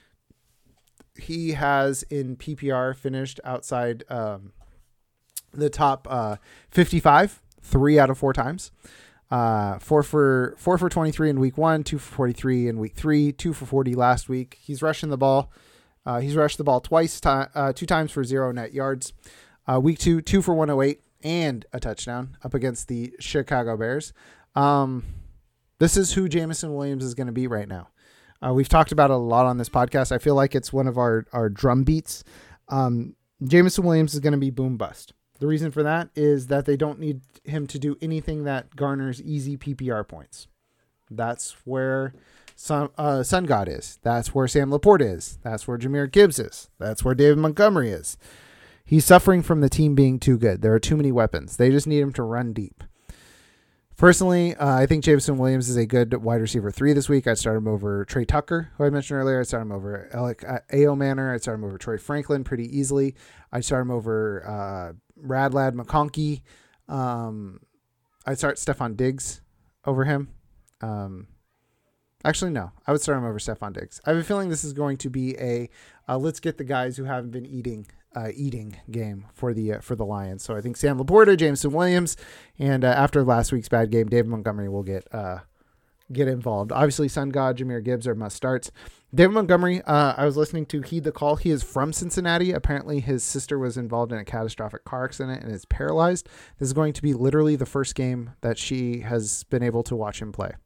he has in P P R finished outside um, the top uh, fifty-five three out of four times. Uh, four for four for twenty-three in week one, two for forty-three in week three, two for forty last week. He's rushing the ball. Uh, he's rushed the ball twice, t- uh, two times for zero net yards. Uh, week two, two for one oh eight and a touchdown up against the Chicago Bears. Um, this is who Jameson Williams is going to be right now. Uh, we've talked about it a lot on this podcast. I feel like it's one of our, our drum beats. Um, Jameson Williams is going to be boom bust. The reason for that is that they don't need him to do anything that garners easy P P R points. That's where Sun, uh, Sun God is. That's where Sam Laporte is. That's where Jahmyr Gibbs is. That's where David Montgomery is. He's suffering from the team being too good. There are too many weapons. They just need him to run deep. Personally, uh, I think Jameson Williams is a good wide receiver three this week. I'd start him over Trey Tucker, who I mentioned earlier. I'd start him over Alec Aomanor. I'd start him over Troy Franklin pretty easily. I'd start him over uh, Radlad McConkey. Um, I'd start Stephon Diggs over him. Um, actually, no. I would start him over Stephon Diggs. I have a feeling this is going to be a uh, let's get the guys who haven't been eating Uh, eating game for the uh, for the Lions. So I think Sam Laporta, Jameson Williams, and uh, after last week's bad game, David Montgomery will get uh, get involved. Obviously, Sun God, Jahmyr Gibbs are must starts. David Montgomery, uh, I was listening to Heed the Call. He is from Cincinnati. Apparently, his sister was involved in a catastrophic car accident and is paralyzed. This is going to be literally the first game that she has been able to watch him play.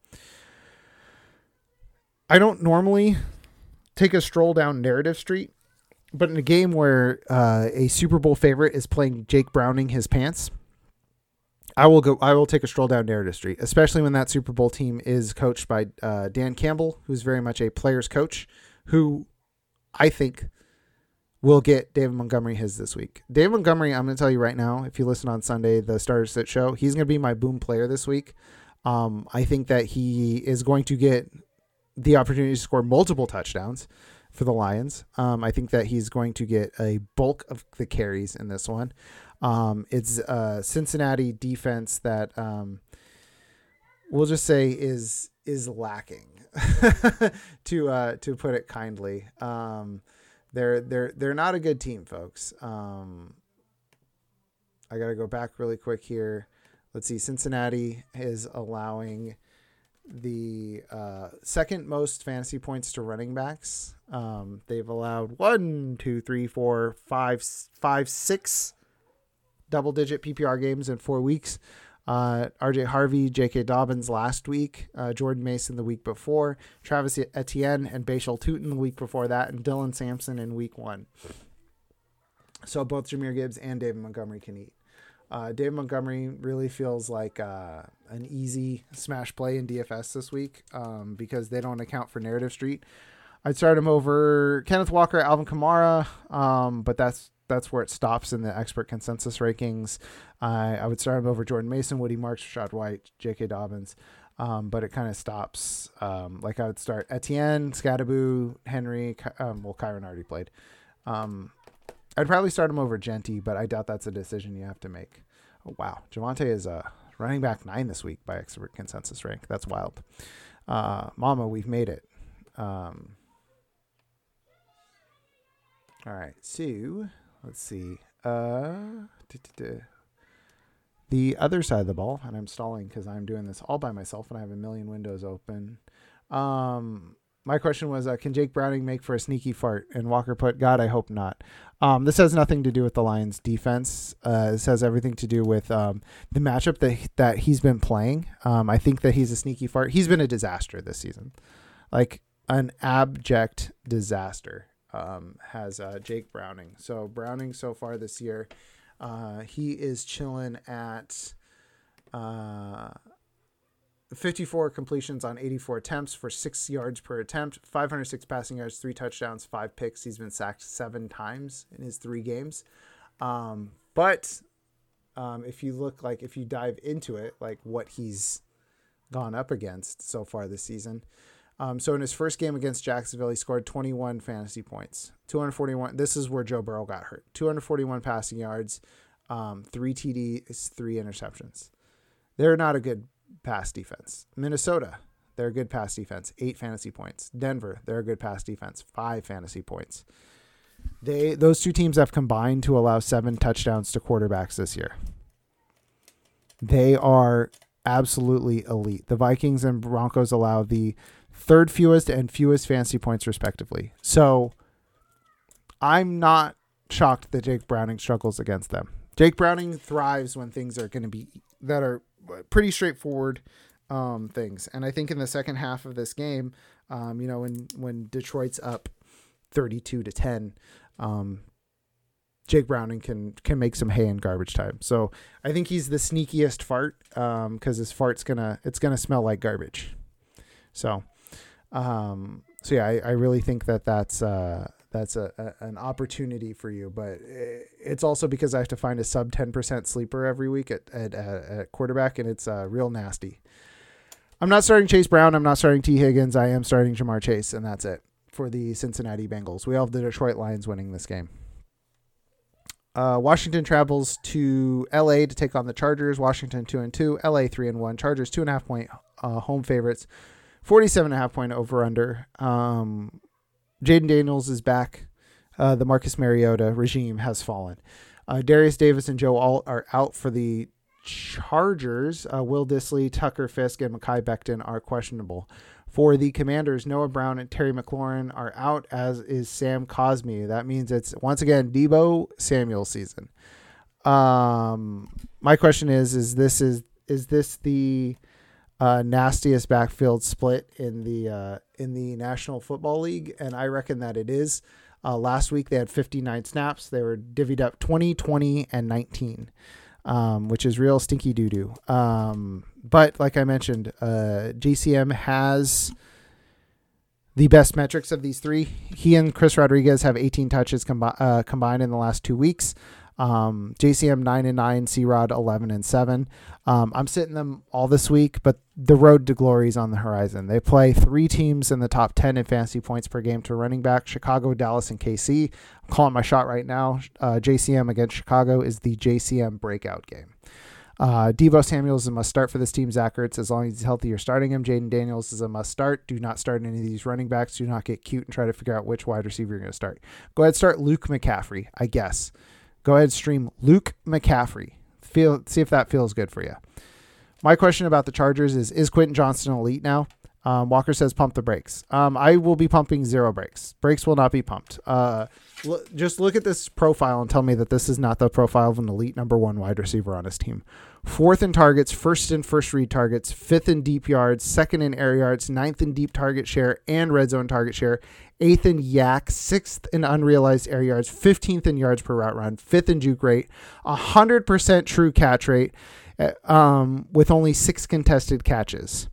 I don't normally take a stroll down narrative street, but in a game where uh, a Super Bowl favorite is playing Jake Browning his pants, I will go. I will take a stroll down narrative street, especially when that Super Bowl team is coached by uh, Dan Campbell, who's very much a player's coach, who I think will get David Montgomery his this week. David Montgomery, I'm going to tell you right now, if you listen on Sunday, the Starter Sit show, he's going to be my boom player this week. Um, I think that he is going to get the opportunity to score multiple touchdowns for the Lions. Um, I think that he's going to get a bulk of the carries in this one. Um, it's a Cincinnati defense that um, we'll just say is is lacking, to uh, to put it kindly. Um, they're they're they're not a good team, folks. Um, I got to go back really quick here. Let's see. Cincinnati is allowing the uh, second most fantasy points to running backs. Um, they've allowed one, two, three, four, five, five, six double-digit P P R games in four weeks. Uh, R J Harvey, J K Dobbins last week, uh, Jordan Mason the week before, Travis Etienne and Bashal Tutin the week before that, and Dylan Sampson in week one. So both Jahmyr Gibbs and David Montgomery can eat. Uh, David Montgomery really feels like uh, an easy smash play in D F S this week um, because they don't account for Narrative Street. I'd start him over Kenneth Walker, Alvin Kamara, um, but that's that's where it stops in the expert consensus rankings. Uh, I would start him over Jordan Mason, Woody Marks, Rashad White, J K Dobbins, um, but it kind of stops. Um, like I would start Etienne, Scadaboo, Henry. Um, well, Kyron already played. Um, I'd probably start him over Genty, but I doubt that's a decision you have to make. Oh, wow. Javonte is uh, running back nine this week by expert consensus rank. That's wild. Uh, Mama, we've made it. Um, all right. So let's see. Uh, the other side of the ball, and I'm stalling because I'm doing this all by myself and I have a million windows open. Um, My question was, uh, can Jake Browning make for a sneaky fart? And Walker put, God, I hope not. Um, this has nothing to do with the Lions defense. Uh, this has everything to do with um, the matchup that that he's been playing. Um, I think that he's a sneaky fart. He's been a disaster this season. Like an abject disaster um, has uh, Jake Browning. So Browning so far this year, uh, he is chilling at... Uh, fifty-four completions on eighty-four attempts for six yards per attempt, five hundred six passing yards, three touchdowns, five picks. He's been sacked seven times in his three games. Um, but um, if you look like, if you dive into it, like what he's gone up against so far this season. Um, so in his first game against Jacksonville, he scored twenty-one fantasy points, two hundred forty-one. This is where Joe Burrow got hurt. two hundred forty-one passing yards, um, three T Ds, three interceptions. They're not a good pass defense. Minnesota, they're a good pass defense, eight fantasy points. Denver, they're a good pass defense, five fantasy points. They those two teams have combined to allow seven touchdowns to quarterbacks this year. They are absolutely elite. The Vikings and Broncos allow the third fewest and fewest fantasy points respectively. So I'm not shocked that Jake Browning struggles against them. Jake Browning thrives when things are going to be that are pretty straightforward um, things. And I think in the second half of this game, um, you know, when, when Detroit's up thirty-two to ten, um, Jake Browning can, can make some hay in garbage time. So I think he's the sneakiest fart um, cause his fart's gonna, it's going to smell like garbage. So, um, so yeah, I, I really think that that's, uh, that's a, a, an opportunity for you, but it's also because I have to find a sub ten percent sleeper every week at, at, at quarterback, and it's uh, real nasty. I'm not starting Chase Brown. I'm not starting T Higgins. I am starting Jamar Chase, and that's it for the Cincinnati Bengals. We all have the Detroit Lions winning this game. Uh, Washington travels to L A to take on the Chargers. Washington two and two, L A three and one. Chargers two and a half point uh, home favorites. forty-seven and a half point over under. Um, Jaden Daniels is back. Uh, the Marcus Mariota regime has fallen. Uh, Darius Davis and Joe Alt are out for the Chargers. Uh, Will Dissly, Tucker Fisk, and Mekhi Becton are questionable. For the Commanders, Noah Brown and Terry McLaurin are out, as is Sam Cosmi. That means it's, once again, Deebo Samuel season. Um, my question is, is this is is this the uh, nastiest backfield split in the uh, in the National Football League? And I reckon that it is. Uh, last week they had fifty-nine snaps. They were divvied up twenty, twenty, and nineteen. Um, which is real stinky doo-doo. Um, but like I mentioned, uh, J C M has the best metrics of these three. He and Chris Rodriguez have eighteen touches combi- uh, combined in the last two weeks. Um, J C M nine and nine, C-Rod eleven and seven. Um, I'm sitting them all this week, but the road to glory is on the horizon. They play three teams in the top ten in fantasy points per game to running back: Chicago, Dallas, and K C. I'm calling my shot right now. Uh, J C M against Chicago is the J C M breakout game. Uh, Deebo Samuel is a must start for this team. Zach Ertz, as long as he's healthy, you're starting him. Jaden Daniels is a must start. Do not start any of these running backs. Do not get cute and try to figure out which wide receiver you're going to start. Go ahead, start Luke McCaffrey, I guess. Go ahead, stream Luke McCaffrey. Feel, see if that feels good for you. My question about the Chargers is, is Quentin Johnston elite now? Um, Walker says pump the brakes. Um, I will be pumping zero brakes. Brakes will not be pumped. Uh, l- just look at this profile and tell me that this is not the profile of an elite number one wide receiver on his team. Fourth in targets, first in first read targets, fifth in deep yards, second in air yards, ninth in deep target share and red zone target share, eighth in yak, sixth in unrealized air yards, fifteenth in yards per route run, fifth in juke rate, one hundred percent true catch rate, um, with only six contested catches.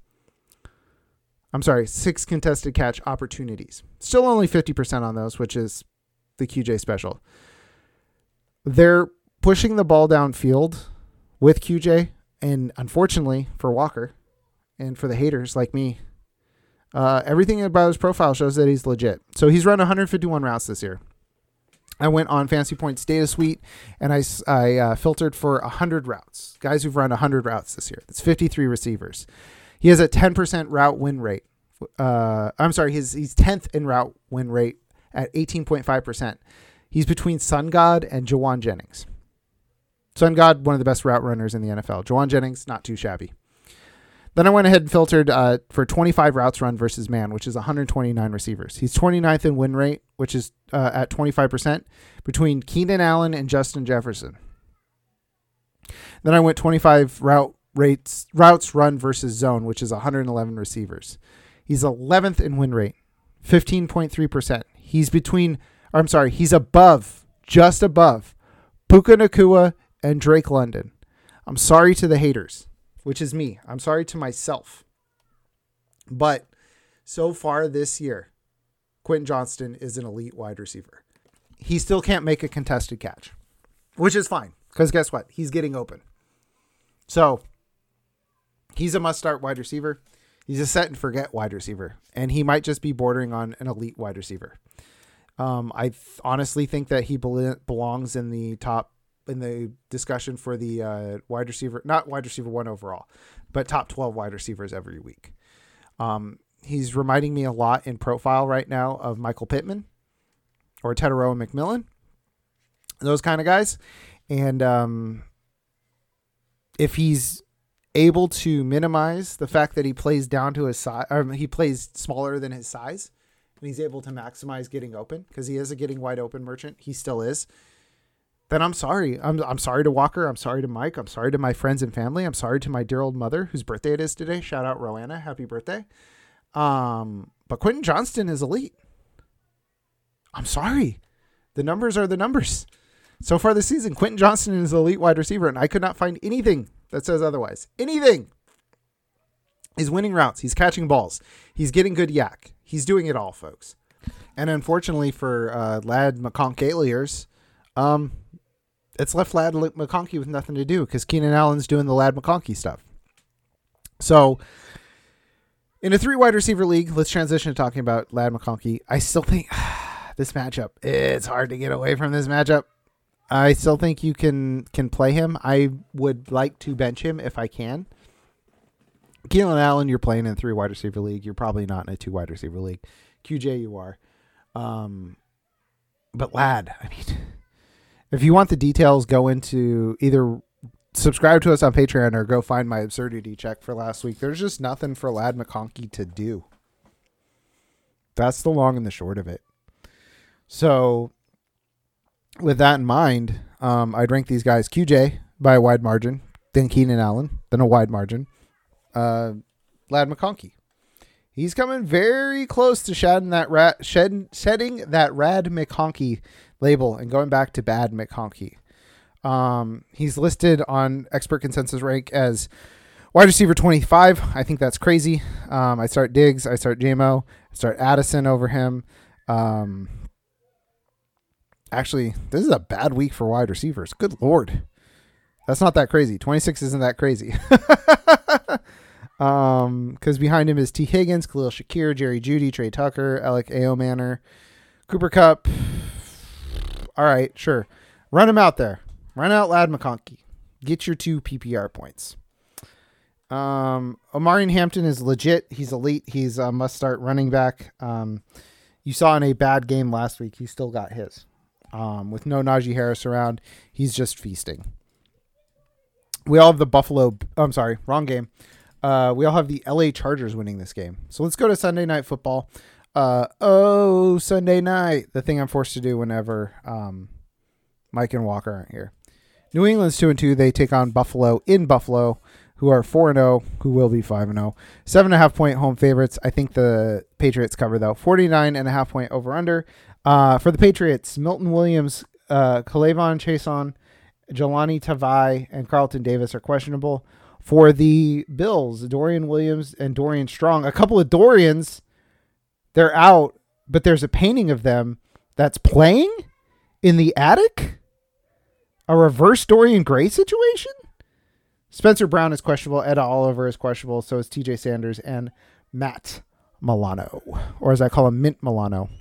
I'm sorry, six contested catch opportunities. Still only fifty percent on those, which is the Q J special. They're pushing the ball downfield with Q J, and unfortunately for Walker and for the haters like me, uh, everything about his profile shows that he's legit. So he's run one hundred fifty-one routes this year. I went on Fantasy Points Data Suite, and I, I uh, filtered for one hundred routes. Guys who've run one hundred routes this year. That's fifty-three receivers. He has a ten percent route win rate. Uh, I'm sorry, he's, he's tenth in route win rate at eighteen point five percent. He's between Sun God and Jawan Jennings. Sun God, one of the best route runners in the N F L. Jawan Jennings, not too shabby. Then I went ahead and filtered uh, for twenty-five routes run versus man, which is one hundred twenty-nine receivers. He's twenty-ninth in win rate, which is uh, at twenty-five percent, between Keenan Allen and Justin Jefferson. Then I went twenty-five route rates routes run versus zone, which is one hundred eleven receivers. He's eleventh in win rate, fifteen point three percent. He's between, or I'm sorry, he's above, just above Puka Nacua and Drake London. I'm sorry to the haters, which is me. I'm sorry to myself. But so far this year, Quentin Johnston is an elite wide receiver. He still can't make a contested catch. which is fine because guess what? He's getting open. So he's a must-start wide receiver. He's a set-and-forget wide receiver, and he might just be bordering on an elite wide receiver. Um, I th- honestly think that he bel- belongs in the top in the discussion for the uh, wide receiver, not wide receiver one overall, but top twelve wide receivers every week. Um, he's reminding me a lot in profile right now of Michael Pittman or Teteroa McMillan, those kind of guys. And um, if he's able to minimize the fact that he plays down to his size, or he plays smaller than his size, and he's able to maximize getting open because he is a getting wide open merchant. He still is. Then I'm sorry. I'm I'm sorry to Walker. I'm sorry to Mike. I'm sorry to my friends and family. I'm sorry to my dear old mother whose birthday it is today. Shout out Roanna. Happy birthday. Um, but Quentin Johnston is elite. I'm sorry. The numbers are the numbers. So far this season, Quentin Johnston is an elite wide receiver, and I could not find anything that says otherwise. Anything. He's winning routes. He's catching balls. He's getting good yak. He's doing it all, folks. And unfortunately for uh, Ladd McConkey, um, it's left Ladd McConkey with nothing to do because Keenan Allen's doing the Ladd McConkey stuff. So in a three wide receiver league, let's transition to talking about Ladd McConkey. I still think this matchup, it's hard to get away from this matchup. I still think you can can play him. I would like to bench him if I can. Keenan Allen, you're playing in a three wide receiver league. You're probably not in a two wide receiver league. Q J, you are. Um, but Ladd, I mean, if you want the details, go into either subscribe to us on Patreon or go find my absurdity check for last week. There's just nothing for Ladd McConkey to do. That's the long and the short of it. So with that in mind, um, I'd rank these guys Q J by a wide margin, then Keenan Allen, then a wide margin. Uh, Ladd McConkey. He's coming very close to shedding that rat, shed, shedding that Rad McConkey label and going back to bad McConkey. Um, he's listed on expert consensus rank as wide receiver twenty-five. I think that's crazy. Um, I start Diggs. I start J M O. I start Addison over him. Um, actually, this is a bad week for wide receivers. Good Lord. That's not that crazy. twenty-six isn't that crazy. um, because behind him is T. Higgins, Khalil Shakir, Jerry Jeudy, Trey Tucker, Alec Aomanor, Cooper Kupp. All right, sure. Run him out there. Run out Ladd McConkey. Get your two P P R points. Um, Omarion Hampton is legit. He's elite. He's a must-start running back. Um, you saw in a bad game last week, he still got his. Um, with no Najee Harris around, he's just feasting. We all have the Buffalo. I'm sorry, wrong game. Uh, we all have the L A Chargers winning this game. So let's go to Sunday Night Football. Uh, oh, Sunday night. The thing I'm forced to do whenever um, Mike and Walker aren't here. New England's two and two. They take on Buffalo in Buffalo, who are four and oh, who will be five and oh. Seven and a half point home favorites. I think the Patriots cover, though. forty-nine and a half point over under. Uh, for the Patriots, Milton Williams, uh, Kalavon Chason, Jelani Tavai, and Carlton Davis are questionable. For the Bills, Dorian Williams and Dorian Strong, a couple of Dorians, they're out, but there's a painting of them that's playing in the attic? A reverse Dorian Gray situation? Spencer Brown is questionable. Eda Oliver is questionable. So is T J Sanders and Matt Milano, or as I call him, Mint Milano.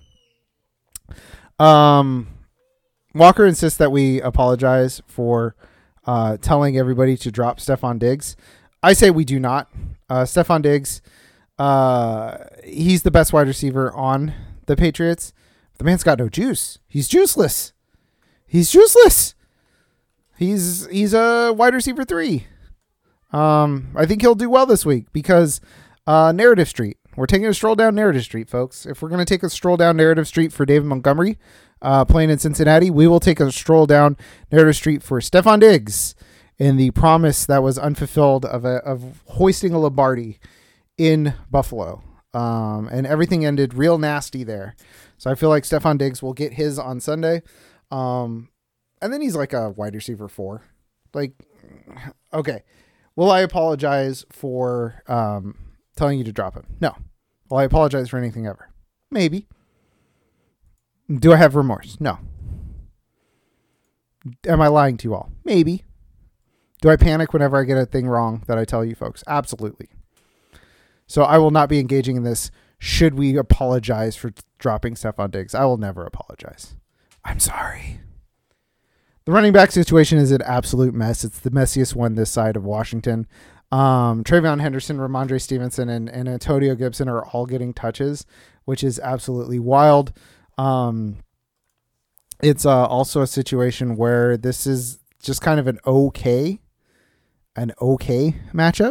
Um, Walker insists that we apologize for uh, telling everybody to drop Stephon Diggs. I say we do not. Uh, Stephon Diggs, uh, he's the best wide receiver on the Patriots. The man's got no juice. He's juiceless. He's juiceless. He's he's a wide receiver three. Um, I think he'll do well this week because uh, Narrative Street. We're taking a stroll down Narrative Street, folks. If we're going to take a stroll down Narrative Street for David Montgomery uh, playing in Cincinnati, we will take a stroll down Narrative Street for Stephon Diggs and the promise that was unfulfilled of a, of hoisting a Lombardi in Buffalo. Um, and everything ended real nasty there. So I feel like Stephon Diggs will get his on Sunday. Um, and then he's like a wide receiver four. Like, okay. Will I apologize for um, telling you to drop him? No. Will I apologize for anything ever? Maybe. Do I have remorse? No. Am I lying to you all? Maybe. Do I panic whenever I get a thing wrong that I tell you folks? Absolutely. So I will not be engaging in this. Should we apologize for dropping Stefon Diggs? I will never apologize. I'm sorry. The running back situation is an absolute mess. It's the messiest one this side of Washington. Um, Travion Henderson, Ramondre Stevenson, and, and Antonio Gibson are all getting touches, which is absolutely wild. Um, it's uh, also a situation where this is just kind of an okay, an okay matchup.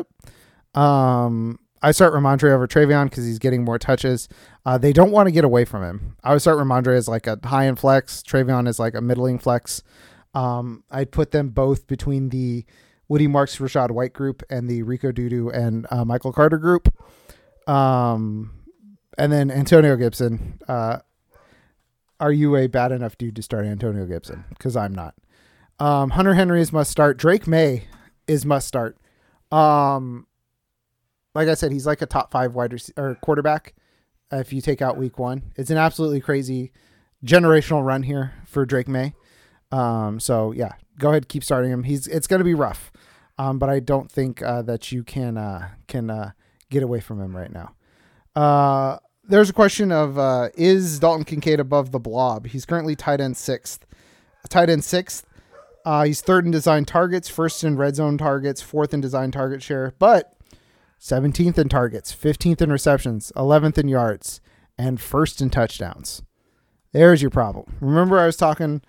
Um, I start Ramondre over Travion because he's getting more touches. Uh, they don't want to get away from him. I would start Ramondre as like a high-end flex. Travion is like a middling flex. Um, I'd put them both between the Woody Marks, Rachaad White group and the Rico Dudu and uh, Michael Carter group. Um, and then Antonio Gibson. Uh, are you a bad enough dude to start Antonio Gibson? Because I'm not. Um, Hunter Henry is must start. Drake May is must start. Um, like I said, he's like a top five wide rec- or quarterback. Uh, if you take out week one, it's an absolutely crazy generational run here for Drake May. Um, so yeah, go ahead, keep starting him. He's, it's going to be rough. Um, but I don't think, uh, that you can, uh, can, uh, get away from him right now. Uh, there's a question of, uh, is Dalton Kincaid above the blob? He's currently tight end sixth, tight end sixth. Uh, he's third in design targets, first in red zone targets, fourth in design target share, but seventeenth in targets, fifteenth in receptions, eleventh in yards, and first in touchdowns. There's your problem. Remember I was talking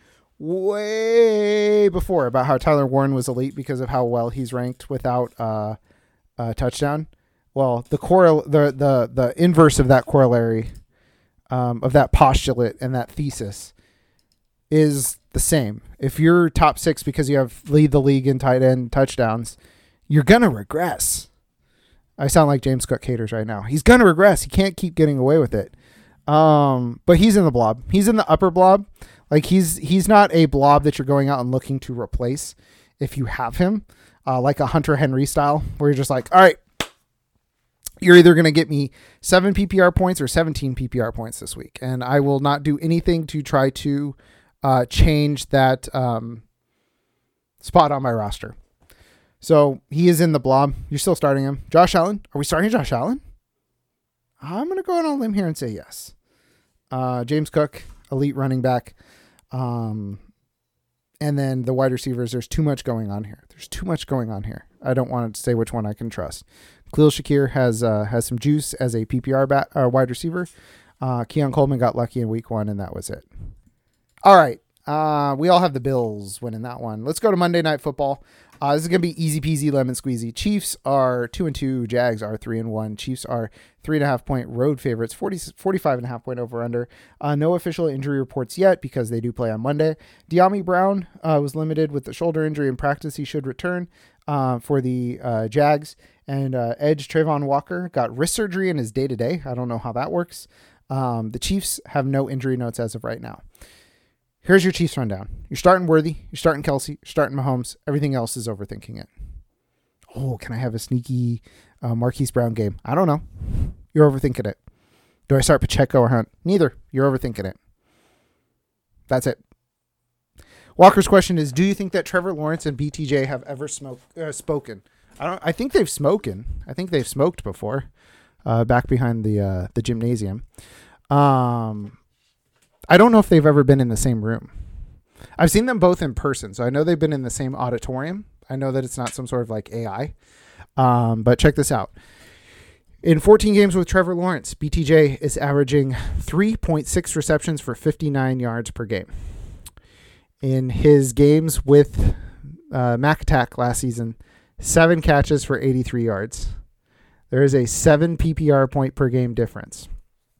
way before about how Tyler Warren was elite because of how well he's ranked without uh, a touchdown. Well, the correl the the the inverse of that corollary, um, of that postulate and that thesis, is the same. If you're top six because you have lead the league in tight end touchdowns, you're gonna regress. I sound like James Cook haters right now. He's gonna regress. He can't keep getting away with it. Um, but he's in the blob. He's in the upper blob. Like he's he's not a blob that you're going out and looking to replace if you have him, uh, like a Hunter Henry style, where you're just like, all right, you're either going to get me seven P P R points or seventeen P P R points this week, and I will not do anything to try to uh, change that um, spot on my roster. So he is in the blob. You're still starting him. Josh Allen. Are we starting Josh Allen? I'm going to go on a limb here and say yes. Uh, James Cook, elite running back. Um, and then the wide receivers, there's too much going on here. There's too much going on here. I don't want to say which one I can trust. Khalil Shakir has uh, has some juice as a P P R bat, uh, wide receiver. Uh, Keon Coleman got lucky in week one, and that was it. All right. Uh, we all have the Bills winning that one. Let's go to Monday Night Football. Uh, this is going to be easy peasy lemon squeezy. Chiefs are two and two. Jags are three and one. Chiefs are three and a half point road favorites. forty, forty-five and a half point over under. Uh, no official injury reports yet because they do play on Monday. De'Ami Brown uh, was limited with the shoulder injury in practice. He should return uh, for the uh, Jags. And uh, Edge Trayvon Walker got wrist surgery in his day to day. I don't know how that works. Um, the Chiefs have no injury notes as of right now. Here's your Chiefs rundown. You're starting Worthy. You're starting Kelsey. You're starting Mahomes. Everything else is overthinking it. Oh, can I have a sneaky uh, Marquise Brown game? I don't know. You're overthinking it. Do I start Pacheco or Hunt? Neither. You're overthinking it. That's it. Walker's question is, do you think that Trevor Lawrence and B T J have ever smoke, uh, spoken? I don't. I think they've spoken. I think they've smoked before, uh, back behind the uh, the gymnasium. Um, I don't know if they've ever been in the same room. I've seen them both in person, so I know they've been in the same auditorium. I know that it's not some sort of like A I. Um, but check this out. In fourteen games with Trevor Lawrence, B T J is averaging three point six receptions for fifty-nine yards per game. In his games with uh, Mac Attack last season, seven catches for eighty-three yards. There is a seven P P R point per game difference.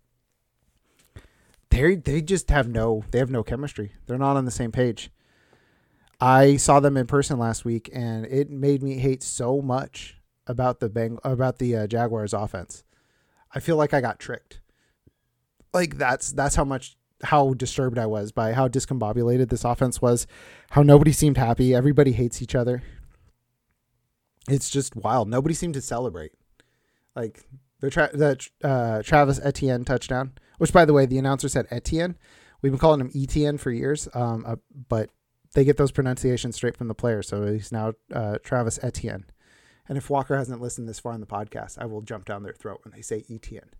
They they just have no they have no chemistry. They're not on the same page. I saw them in person last week, and it made me hate so much about the Bang about the uh, Jaguars offense. I feel like I got tricked. Like that's that's how much how disturbed I was by how discombobulated this offense was. How nobody seemed happy. Everybody hates each other. It's just wild. Nobody seemed to celebrate. Like the tra- the uh, Travis Etienne touchdown, which by the way the announcer said Etienne. We've been calling him Etienne for years, um, uh, but they get those pronunciations straight from the player. So he's now uh, Travis Etienne. And if Walker hasn't listened this far in the podcast, I will jump down their throat when they say Etienne.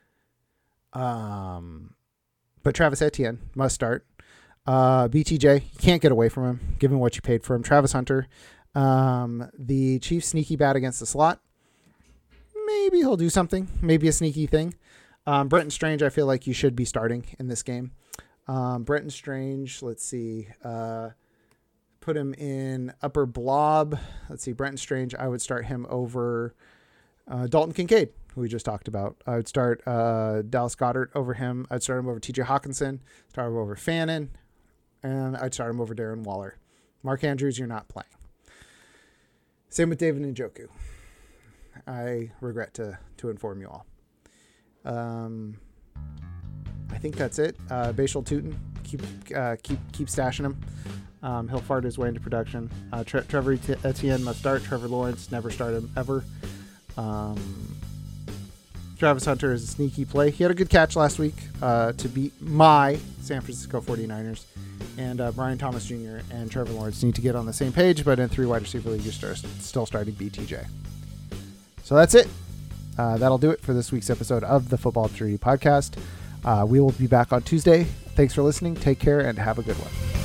Um, but Travis Etienne must start. Uh, B T J, you can't get away from him, given what you paid for him. Travis Hunter, um, the Chiefs sneaky bad against the slot. Maybe he'll do something. Maybe a sneaky thing. Um, Brenton Strange, I feel like you should be starting in this game. Um, Brenton Strange, let's see. Uh, put him in upper blob. Let's see. Brenton Strange, I would start him over uh, Dalton Kincaid, who we just talked about. I would start uh, Dallas Goedert over him. I'd start him over T J Hawkinson. Start him over Fannin. And I'd start him over Darren Waller. Mark Andrews, you're not playing. Same with David Njoku. I regret to to inform you all. Um, I think that's it. Uh, Bashal Tutin, keep uh, keep keep stashing him. Um, he'll fart his way into production. Uh, Tre- Trevor Etienne must start. Trevor Lawrence, never start him ever. Um, Travis Hunter is a sneaky play. He had a good catch last week uh, to beat my San Francisco forty-niners. And uh, Brian Thomas Junior and Trevor Lawrence need to get on the same page, but in three wide receiver league, you're still starting B T J. So that's it. Uh, that'll do it for this week's episode of the Football Obscurity Podcast. Uh, we will be back on Tuesday. Thanks for listening. Take care and have a good one.